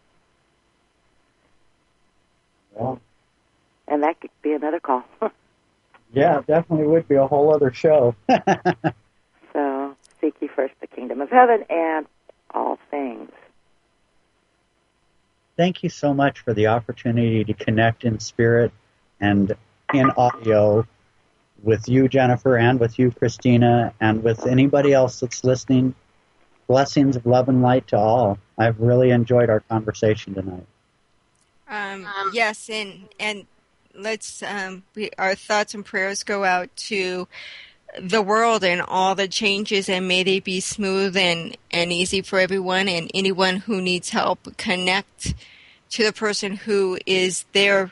Speaker 2: Yeah.
Speaker 3: And that could be another call.
Speaker 2: Yeah, it definitely would be a whole other show.
Speaker 3: So, seek ye first the kingdom of heaven and all things.
Speaker 2: Thank you so much for the opportunity to connect in spirit and in audio with you, Jennifer, and with you, Christina, and with anybody else that's listening. Blessings of love and light to all. I've really enjoyed our conversation tonight.
Speaker 1: Um, yes, and and let's um, we, our thoughts and prayers go out to the world and all the changes, and may they be smooth and, and easy for everyone, and anyone who needs help, connect to the person who is there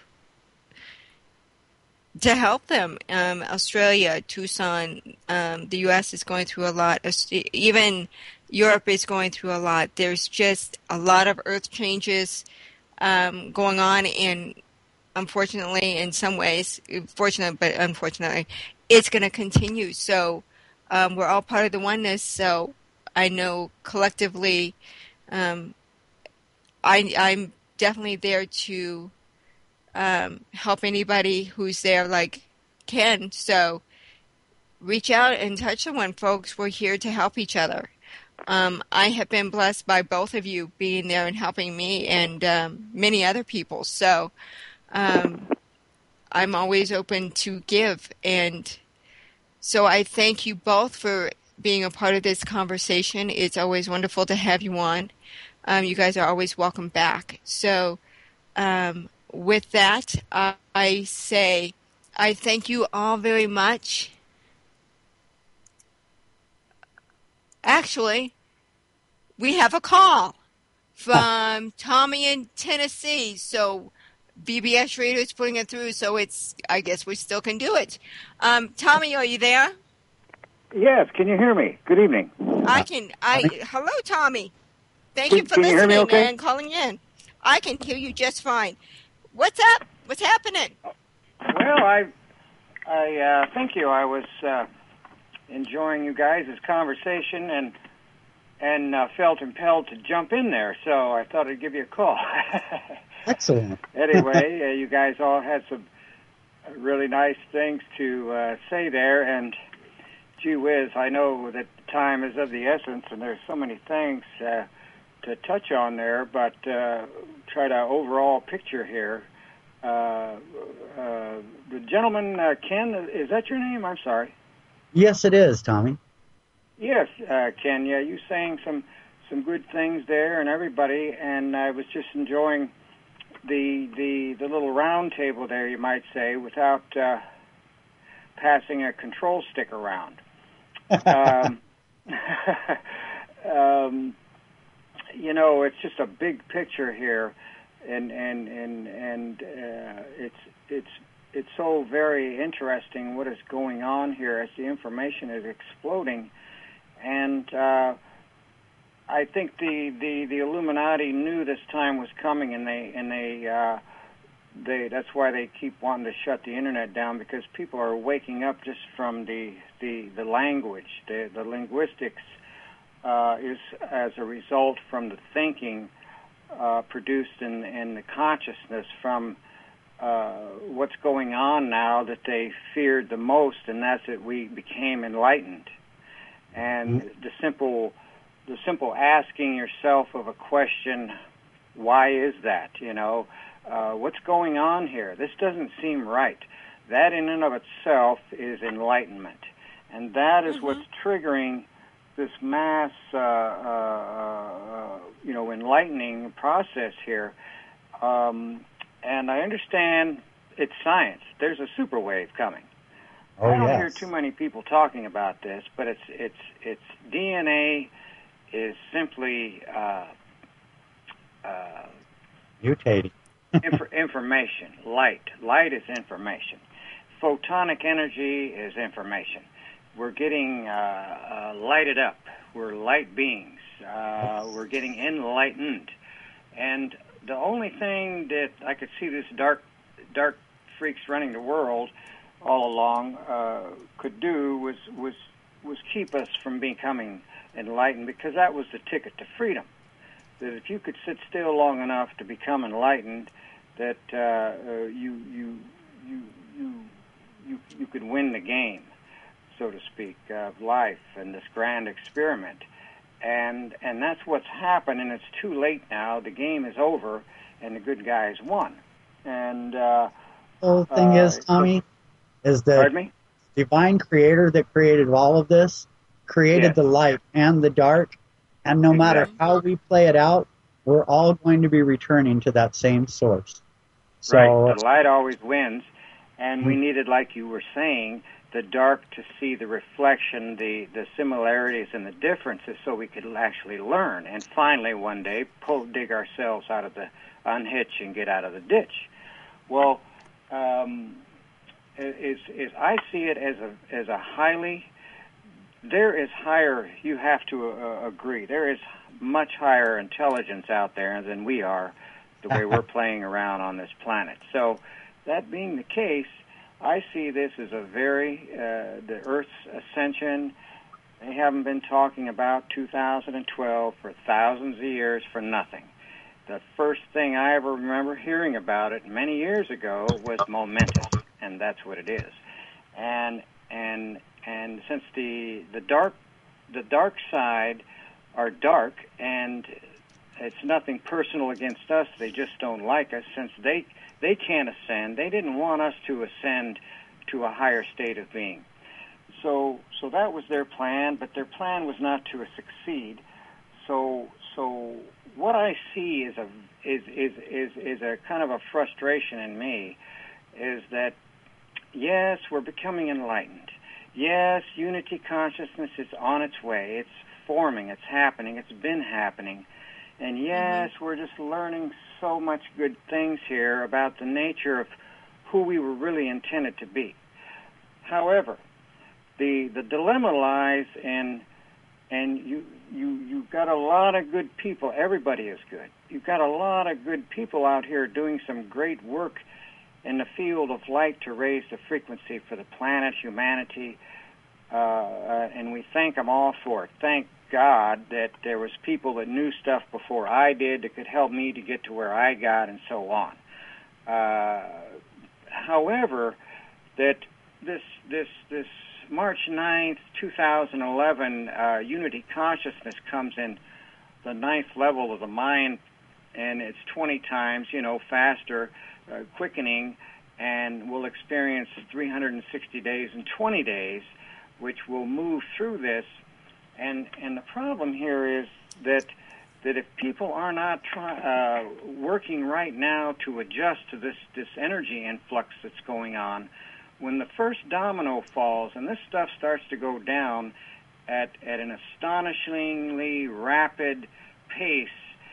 Speaker 1: to help them. Um, Australia, Tucson, um, the U S is going through a lot. Even Europe is going through a lot. There's just a lot of earth changes um, going on, and unfortunately, in some ways, fortunately, but unfortunately, it's going to continue. So um, we're all part of the oneness. So I know collectively, um, I, I'm definitely there to um, help anybody who's there, like Ken. So reach out and touch someone, folks. We're here to help each other. Um, I have been blessed by both of you being there and helping me and um, many other people. So um, I'm always open to give. And so I thank you both for being a part of this conversation. It's always wonderful to have you on. Um, you guys are always welcome back. So um, with that, I, I say I thank you all very much. Actually, we have a call from Tommy in Tennessee. So B B S Radio is putting it through, so it's, I guess we still can do it. Um, Tommy, are you there?
Speaker 4: Yes, can you hear me? Good evening.
Speaker 1: I can. I Hello, Tommy. Thank
Speaker 4: Can-
Speaker 1: you for
Speaker 4: can you hear me
Speaker 1: listening
Speaker 4: okay?
Speaker 1: and calling in. I can hear you just fine. What's up? What's happening?
Speaker 4: Well, I, I uh, thank you. I was uh, enjoying you guys' conversation and and uh, felt impelled to jump in there, so I thought I'd give you a call.
Speaker 2: Excellent.
Speaker 4: Anyway, uh, you guys all had some really nice things to uh, say there, and gee whiz, I know that time is of the essence, and there's so many things uh, to touch on there, but uh, try to overall picture here. Uh, uh, the gentleman, uh, Ken, is that your name? I'm sorry.
Speaker 2: Yes, it is, Tommy.
Speaker 4: Yes, uh, Ken, yeah, you saying some, some good things there and everybody, and I was just enjoying the the, the little round table there, you might say, without uh, passing a control stick around. um, um, you know, it's just a big picture here, and and and and uh, it's it's it's so very interesting what is going on here as the information is exploding, and uh, I think the, the, the Illuminati knew this time was coming, and they and they uh, they that's why they keep wanting to shut the internet down, because people are waking up just from the the, the language, the the linguistics uh, is as a result from the thinking uh, produced in in the consciousness from uh, what's going on now that they feared the most, and that's that we became enlightened, and mm-hmm. the simple. The simple asking yourself of a question, why is that? You know, uh, what's going on here? This doesn't seem right. That in and of itself is enlightenment. And that is mm-hmm. what's triggering this mass, uh, uh, you know, enlightening process here. Um, and I understand it's science. There's a super wave coming.
Speaker 2: Oh,
Speaker 4: I don't
Speaker 2: yes.
Speaker 4: hear too many people talking about this, but it's it's it's D N A is simply uh, uh,
Speaker 2: mutating
Speaker 4: inf- information. Light. Light is information. Photonic energy is information. We're getting uh, uh, lighted up. We're light beings. Uh, we're getting enlightened. And the only thing that I could see this dark, dark freaks running the world all along uh, could do was was was keep us from becoming enlightened, because that was the ticket to freedom. That if you could sit still long enough to become enlightened, that uh, uh, you you you you you you could win the game, so to speak, of life and this grand experiment. And and that's what's happened, and it's too late now. The game is over, and the good guys won. And uh,
Speaker 2: the whole thing uh, is, Tommy, is that
Speaker 4: pardon me?
Speaker 2: Divine Creator that created all of this created
Speaker 4: yes.
Speaker 2: the light and the dark, and no
Speaker 4: exactly.
Speaker 2: matter how we play it out, we're all going to be returning to that same source. So,
Speaker 4: right, the light always wins, and we needed, like you were saying, the dark to see the reflection, the, the similarities and the differences, so we could actually learn, and finally one day pull, dig ourselves out of the unhitch and get out of the ditch. Well, um, is is I see it as a as a highly There is higher, you have to uh, agree, there is much higher intelligence out there than we are, the way we're playing around on this planet. So, that being the case, I see this as a very, uh, the Earth's ascension. They haven't been talking about two thousand twelve for thousands of years for nothing. The first thing I ever remember hearing about it many years ago was momentous, and that's what it is. And And and since the the dark the dark side are dark, and it's nothing personal against us. They just don't like us. Since they they can't ascend, they didn't want us to ascend to a higher state of being. So so that was their plan, but their plan was not to succeed. So so what I see is a is is is, is a kind of a frustration in me, is that yes, we're becoming enlightened. Yes, unity consciousness is on its way. It's forming. It's happening. It's been happening. And yes, mm-hmm. we're just learning so much good things here about the nature of who we were really intended to be. However, the the dilemma lies in, and you you you've got a lot of good people. Everybody is good. You've got a lot of good people out here doing some great work in the field of light to raise the frequency for the planet, humanity, uh, uh, and we thank them all for it. Thank God that there was people that knew stuff before I did that could help me to get to where I got, and so on. Uh, however, that this this this March ninth, two thousand eleven, uh, unity consciousness comes in the ninth level of the mind, and it's twenty times, you know, faster, uh, quickening, and we'll experience three hundred sixty days and twenty days, which will move through this. And and the problem here is that that if people are not try, uh, working right now to adjust to this, this energy influx that's going on, when the first domino falls and this stuff starts to go down at, at an astonishingly rapid pace,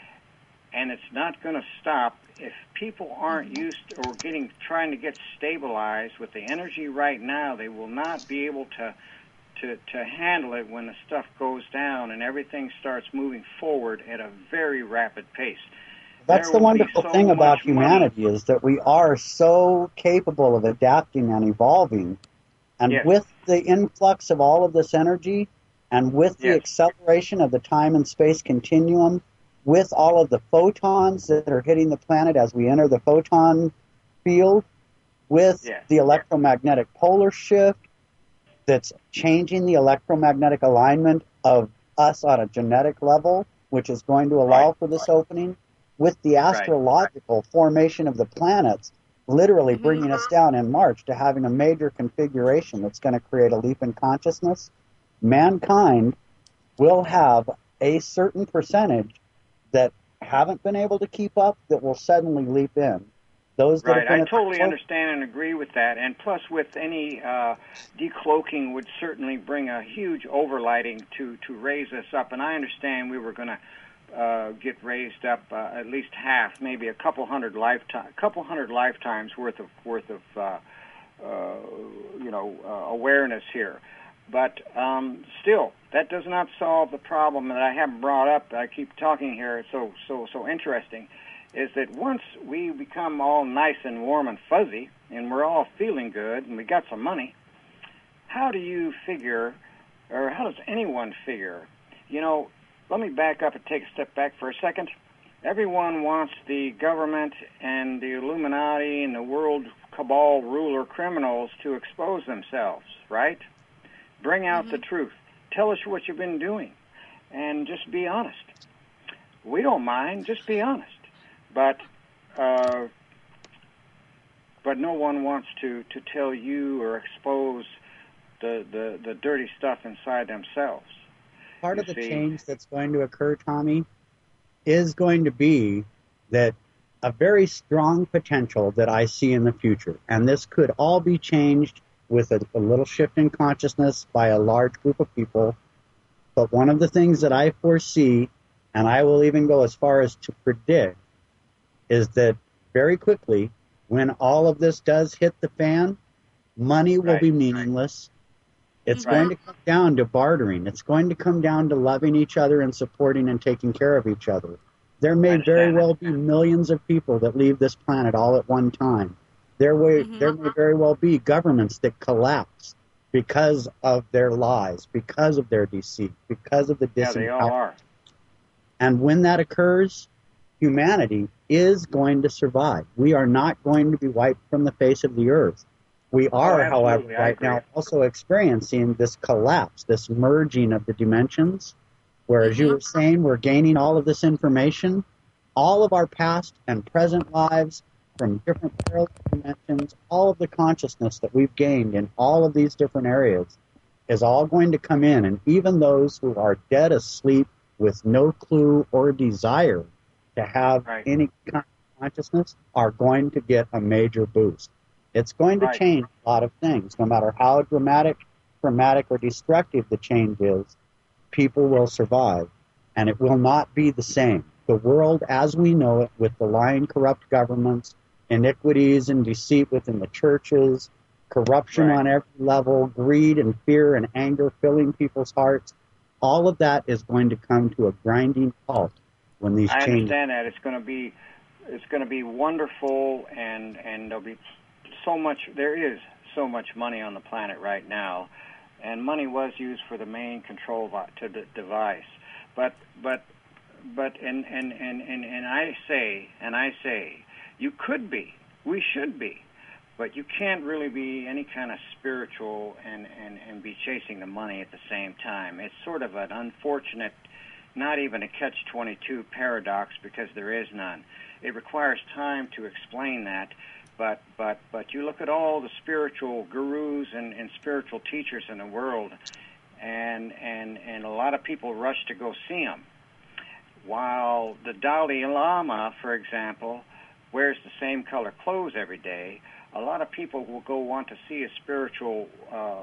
Speaker 4: and it's not going to stop, if people aren't used or getting trying to get stabilized with the energy right now, they will not be able to To, to handle it when the stuff goes down and everything starts moving forward at a very rapid pace.
Speaker 2: That's the wonderful so thing about humanity money. Is that we are so capable of adapting and evolving. And yes. with the influx of all of this energy and with the yes. acceleration of the time and space continuum, with all of the photons that are hitting the planet as we enter the photon field, with yes. the electromagnetic polar shift, that's changing the electromagnetic alignment of us on a genetic level, which is going to allow right. for this right. opening, with the astrological right. formation of the planets literally mm-hmm. bringing us down in March to having a major configuration that's going to create a leap in consciousness, mankind will have a certain percentage that haven't been able to keep up that will suddenly leap in. Those that
Speaker 4: right, I totally understand and agree with that. And plus, with any uh, decloaking would certainly bring a huge overlighting to, to raise us up. And I understand we were going to uh, get raised up uh, at least half, maybe a couple hundred lifetime, couple hundred lifetimes worth of worth of uh, uh, you know uh, awareness here. But um, still, that does not solve the problem that I haven't brought up. I keep talking here. It's so so so interesting. Is that once we become all nice and warm and fuzzy, and we're all feeling good, and we got some money, how do you figure, or how does anyone figure? You know, let me back up and take a step back for a second. Everyone wants the government and the Illuminati and the world cabal ruler criminals to expose themselves, right? Bring out mm-hmm. the truth. Tell us what you've been doing, and just be honest. We don't mind, just be honest. But uh, but no one wants to, to tell you or expose the, the, the dirty stuff inside themselves.
Speaker 2: Part of the change that's going to occur, Tommy, is going to be that a very strong potential that I see in the future, and this could all be changed with a, a little shift in consciousness by a large group of people, but one of the things that I foresee, and I will even go as far as to predict, is that very quickly, when all of this does hit the fan, money will right, be meaningless. Right. It's right. going to come down to bartering. It's going to come down to loving each other and supporting and taking care of each other. There may very well be millions of people that leave this planet all at one time. There, way, mm-hmm. there may very well be governments that collapse because of their lies, because of their deceit, because of the disempowerment.
Speaker 4: Yeah, they all are.
Speaker 2: And when that occurs, humanity is going to survive. We are not going to be wiped from the face of the earth. We are,
Speaker 4: oh,
Speaker 2: however, right now also experiencing this collapse, this merging of the dimensions, where, mm-hmm. as you were saying, we're gaining all of this information, all of our past and present lives from different parallel dimensions, all of the consciousness that we've gained in all of these different areas is all going to come in, and even those who are dead asleep with no clue or desire to have right. any kind of consciousness are going to get a major boost. It's going to right. change a lot of things. No matter how dramatic, traumatic, or destructive the change is, people will survive, and it will not be the same. The world as we know it, with the lying, corrupt governments, iniquities and deceit within the churches, corruption right. on every level, greed and fear and anger filling people's hearts, all of that is going to come to a grinding halt when these
Speaker 4: I
Speaker 2: changes.
Speaker 4: I understand that. It's going to be, it's going to be wonderful, and, and there'll be so much, there is so much money on the planet right now, and money was used for the main control to the device. But, but, but, and, and, and, and, and I say, and I say, you could be, we should be, but you can't really be any kind of spiritual and, and, and be chasing the money at the same time. It's sort of an unfortunate, not even a catch twenty-two paradox, because there is none. It requires time to explain that, but but but you look at all the spiritual gurus and, and spiritual teachers in the world, and, and, and a lot of people rush to go see them. While the Dalai Lama, for example, wears the same color clothes every day, a lot of people will go want to see a spiritual uh, uh,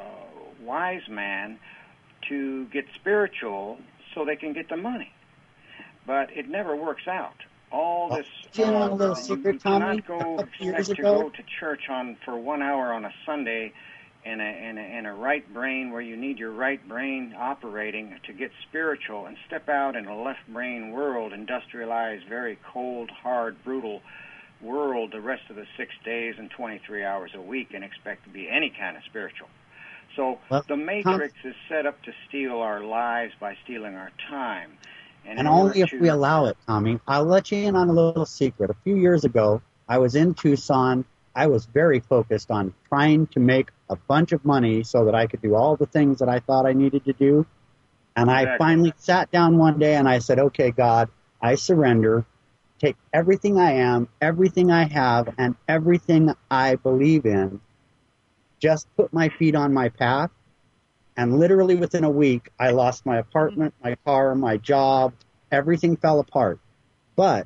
Speaker 4: wise man to get spiritual so they can get the money. But it never works out. All this,
Speaker 2: uh, you, know, a little
Speaker 4: you,
Speaker 2: secret,
Speaker 4: you
Speaker 2: Tommy,
Speaker 4: cannot go expect to
Speaker 2: ago.
Speaker 4: go to church on for one hour on a Sunday in a, in, a, in a right brain where you need your right brain operating to get spiritual, and step out in a left brain world, industrialized, very cold, hard, brutal world the rest of the six days and twenty-three hours a week, and expect to be any kind of spiritual. So well, the Matrix Tom, is set up to steal our lives by stealing our time. And,
Speaker 2: and only if
Speaker 4: to,
Speaker 2: we allow it, Tommy. I'll let you in on a little secret. A few years ago, I was in Tucson. I was very focused on trying to make a bunch of money so that I could do all the things that I thought I needed to do. And exactly. I finally sat down one day and I said, okay, God, I surrender. Take everything I am, everything I have, and everything I believe in. Just put my feet on my path. And literally within a week, I lost my apartment, my car, my job. Everything fell apart. But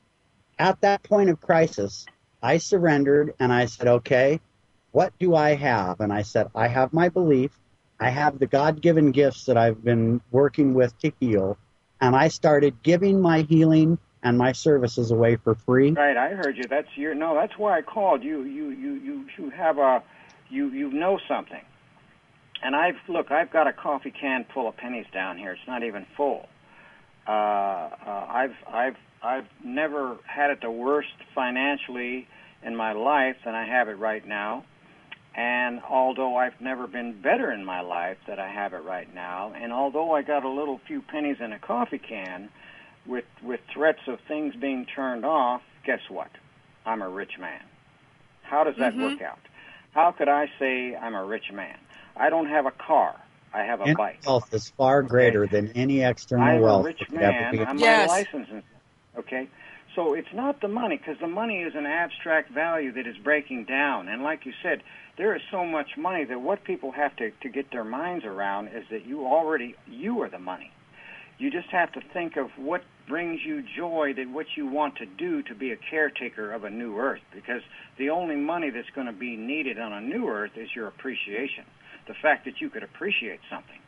Speaker 2: at that point of crisis, I surrendered and I said, okay, what do I have? And I said, I have my belief. I have the God-given gifts that I've been working with to heal. And I started giving my healing and my services away for free.
Speaker 4: Right, I heard you. That's your no. That's why I called you. You you you you have a you you know something. And I've look. I've got a coffee can full of pennies down here. It's not even full. Uh, uh, I've I've I've never had it the worst financially in my life than I have it right now. And although I've never been better in my life than I have it right now, and although I got a little few pennies in a coffee can, with with threats of things being turned off, guess what? I'm a rich man. How does that mm-hmm. work out? How could I say I'm a rich man? I don't have a car. I have a
Speaker 2: Inner
Speaker 4: bike.
Speaker 2: Wealth is far greater okay. than any external
Speaker 4: I'm
Speaker 2: wealth.
Speaker 4: I'm a rich man. I'm
Speaker 1: yes.
Speaker 4: my license. Okay? So it's not the money, because the money is an abstract value that is breaking down. And like you said, there is so much money that what people have to, to get their minds around is that you already, you are the money. You just have to think of what brings you joy, that what you want to do to be a caretaker of a new earth, because the only money that's going to be needed on a new earth is your appreciation, the fact that you could appreciate something.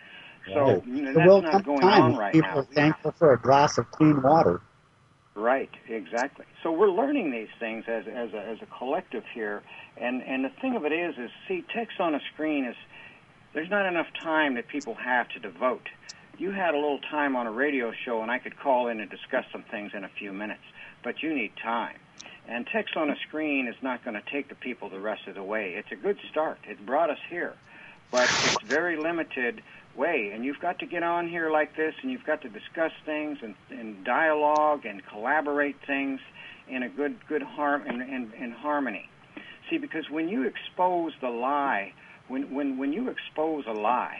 Speaker 4: So
Speaker 2: right.
Speaker 4: that's
Speaker 2: will
Speaker 4: not going
Speaker 2: time
Speaker 4: on right
Speaker 2: people
Speaker 4: now.
Speaker 2: People are thankful for a glass of clean water.
Speaker 4: Right, exactly. So we're learning these things as as a, as a collective here, and and the thing of it is, is see, text on a screen is, there's not enough time that people have to devote. You had a little time on a radio show, and I could call in and discuss some things in a few minutes, but you need time. And text on a screen is not going to take the people the rest of the way. It's a good start. It brought us here, but it's very limited way, and you've got to get on here like this, and you've got to discuss things and, and dialogue and collaborate things in a good good harm in, in, in harmony. See, because when you expose the lie, when, when, when you expose a lie,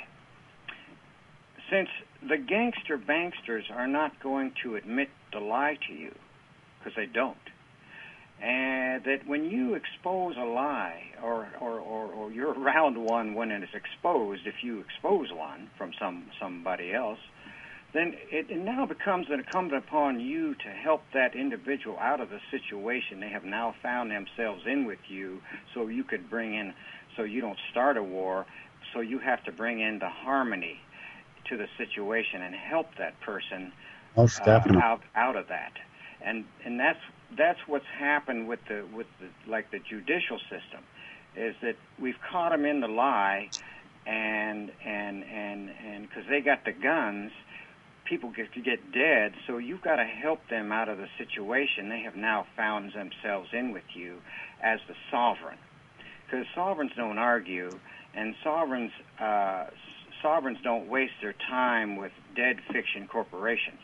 Speaker 4: since the gangster banksters are not going to admit the lie to you, because they don't, and that when you expose a lie, or, or, or, or you're around one when it is exposed, if you expose one from some somebody else, then it, it now becomes incumbent upon you to help that individual out of the situation they have now found themselves in with you, so you could bring in, so you don't start a war, so you have to bring in the harmony to the situation and help that person
Speaker 2: Most
Speaker 4: uh,
Speaker 2: definitely.
Speaker 4: out out of that. And and that's that's what's happened with the with the like the judicial system, is that we've caught them in the lie, and and and and because they got the guns, people get to get dead. So you've got to help them out of the situation they have now found themselves in with you as the sovereign, because sovereigns don't argue, and sovereigns uh, sovereigns don't waste their time with dead fiction corporations.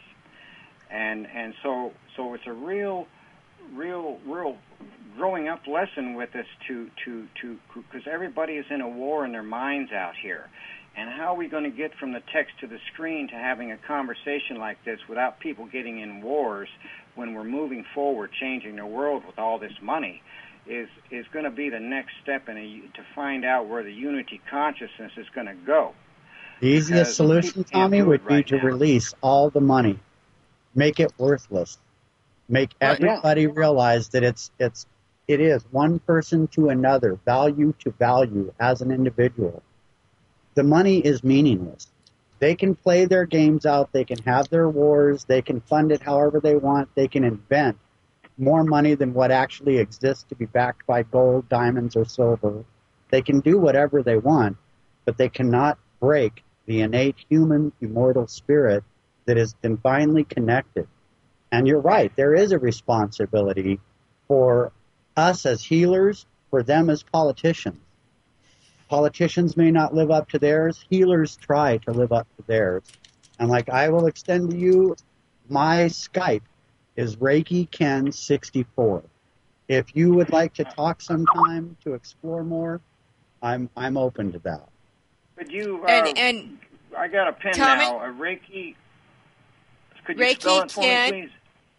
Speaker 4: And and so so it's a real, real, real growing up lesson with us to to to because everybody is in a war in their minds out here, and how are we going to get from the text to the screen to having a conversation like this without people getting in wars when we're moving forward, changing the world with all this money, is is going to be the next step in a, to find out where the unity consciousness is going to go.
Speaker 2: The easiest solution, Tommy, would be to release all the money. Make it worthless. Make everybody realize that it's it's it is one person to another, value to value as an individual. The money is meaningless. They can play their games out, they can have their wars, they can fund it however they want, they can invent more money than what actually exists to be backed by gold, diamonds, or silver. They can do whatever they want, but they cannot break the innate human immortal spirit that is divinely connected. And you're right, there is a responsibility for us as healers, for them as politicians. Politicians may not live up to theirs, healers try to live up to theirs. And like I will extend to you, my Skype is Reiki Ken sixty-four. If you would like to talk sometime to explore more, I'm I'm open to that.
Speaker 4: Could you, uh,
Speaker 1: and, and
Speaker 4: I got a pen
Speaker 1: Tommy,
Speaker 4: now, a Reiki. Could you
Speaker 1: Reiki
Speaker 4: spell it for
Speaker 1: Ken,
Speaker 4: me, please?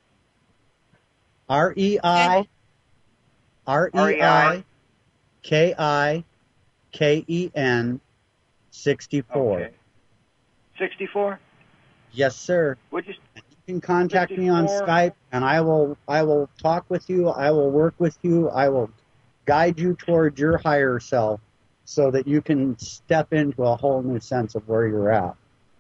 Speaker 2: R E I R E I K I K E N sixty-four.
Speaker 4: Okay. sixty-four?
Speaker 2: Yes, sir.
Speaker 4: Would you,
Speaker 2: you can contact
Speaker 4: sixty-four?
Speaker 2: me on Skype, and I will I will talk with you. I will work with you. I will guide you toward your higher self so that you can step into a whole new sense of where you're at.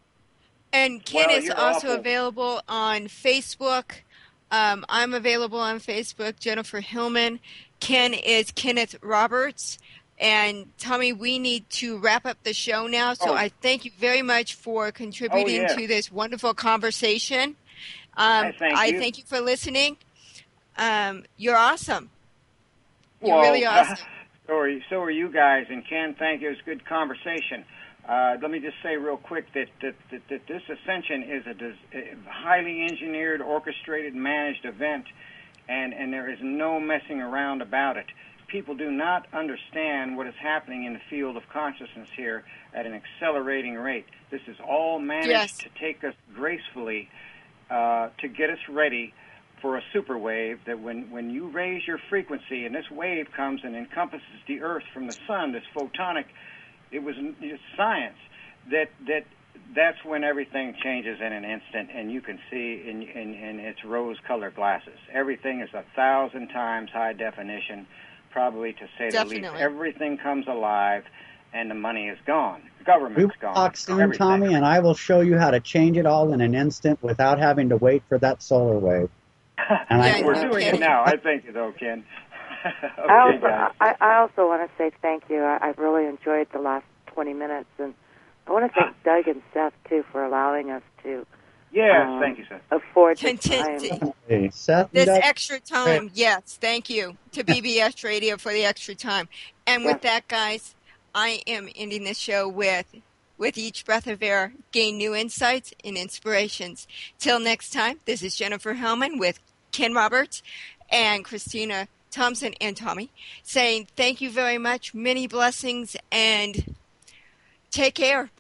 Speaker 1: And Ken
Speaker 4: Well,
Speaker 1: is
Speaker 4: you're
Speaker 1: also
Speaker 4: awful.
Speaker 1: available on Facebook. Um, I'm available on Facebook, Jennifer Hillman. Ken is Kenneth Roberts. And Tommy, we need to wrap up the show now. So
Speaker 4: Oh.
Speaker 1: I thank you very much for contributing
Speaker 4: Oh, yeah.
Speaker 1: to this wonderful conversation. Um,
Speaker 4: I thank
Speaker 1: I
Speaker 4: you.
Speaker 1: thank you for listening. Um, you're awesome. You're
Speaker 4: Well,
Speaker 1: really awesome.
Speaker 4: so, are, so are you guys. And Ken, thank you. It was a good conversation. Uh, let me just say real quick that, that, that, that this ascension is a, des- a highly engineered, orchestrated, managed event, and, and there is no messing around about it. People do not understand what is happening in the field of consciousness here at an accelerating rate. This is all managed
Speaker 1: Yes.
Speaker 4: to take us gracefully uh, to get us ready for a super wave that when, when you raise your frequency and this wave comes and encompasses the Earth from the sun, this photonic, it was it's science, that that that's when everything changes in an instant, and you can see in, in, in its rose-colored glasses. Everything is a thousand times high definition, probably to say
Speaker 1: Definitely.
Speaker 4: the least. Everything comes alive, and the money is gone. The government's
Speaker 2: We will
Speaker 4: gone.
Speaker 2: talk soon,
Speaker 4: Everything.
Speaker 2: Tommy, and I will show you how to change it all in an instant without having to wait for that solar wave. And
Speaker 1: Yeah,
Speaker 2: I,
Speaker 4: We're
Speaker 1: no
Speaker 4: doing
Speaker 1: kidding.
Speaker 4: it now. I thank you, though, Ken. okay,
Speaker 3: I also,
Speaker 4: guys.
Speaker 3: I, I also want to say thank you. I, I've really enjoyed the last twenty minutes, and I want to thank Doug and Seth, too, for allowing us to
Speaker 4: Yes,
Speaker 3: um,
Speaker 4: thank you, sir.
Speaker 3: afford this
Speaker 1: Content-
Speaker 3: time.
Speaker 2: hey, Seth,
Speaker 1: This
Speaker 2: Doug,
Speaker 1: extra time, yes, thank you to B B S Radio for the extra time. And with
Speaker 3: Yes.
Speaker 1: that, guys, I am ending the show with, with each breath of air, gain new insights and inspirations. Till next time, this is Jennifer Hellman with Ken Roberts and Christina Thompson and Tommy, saying thank you very much, many blessings, and take care.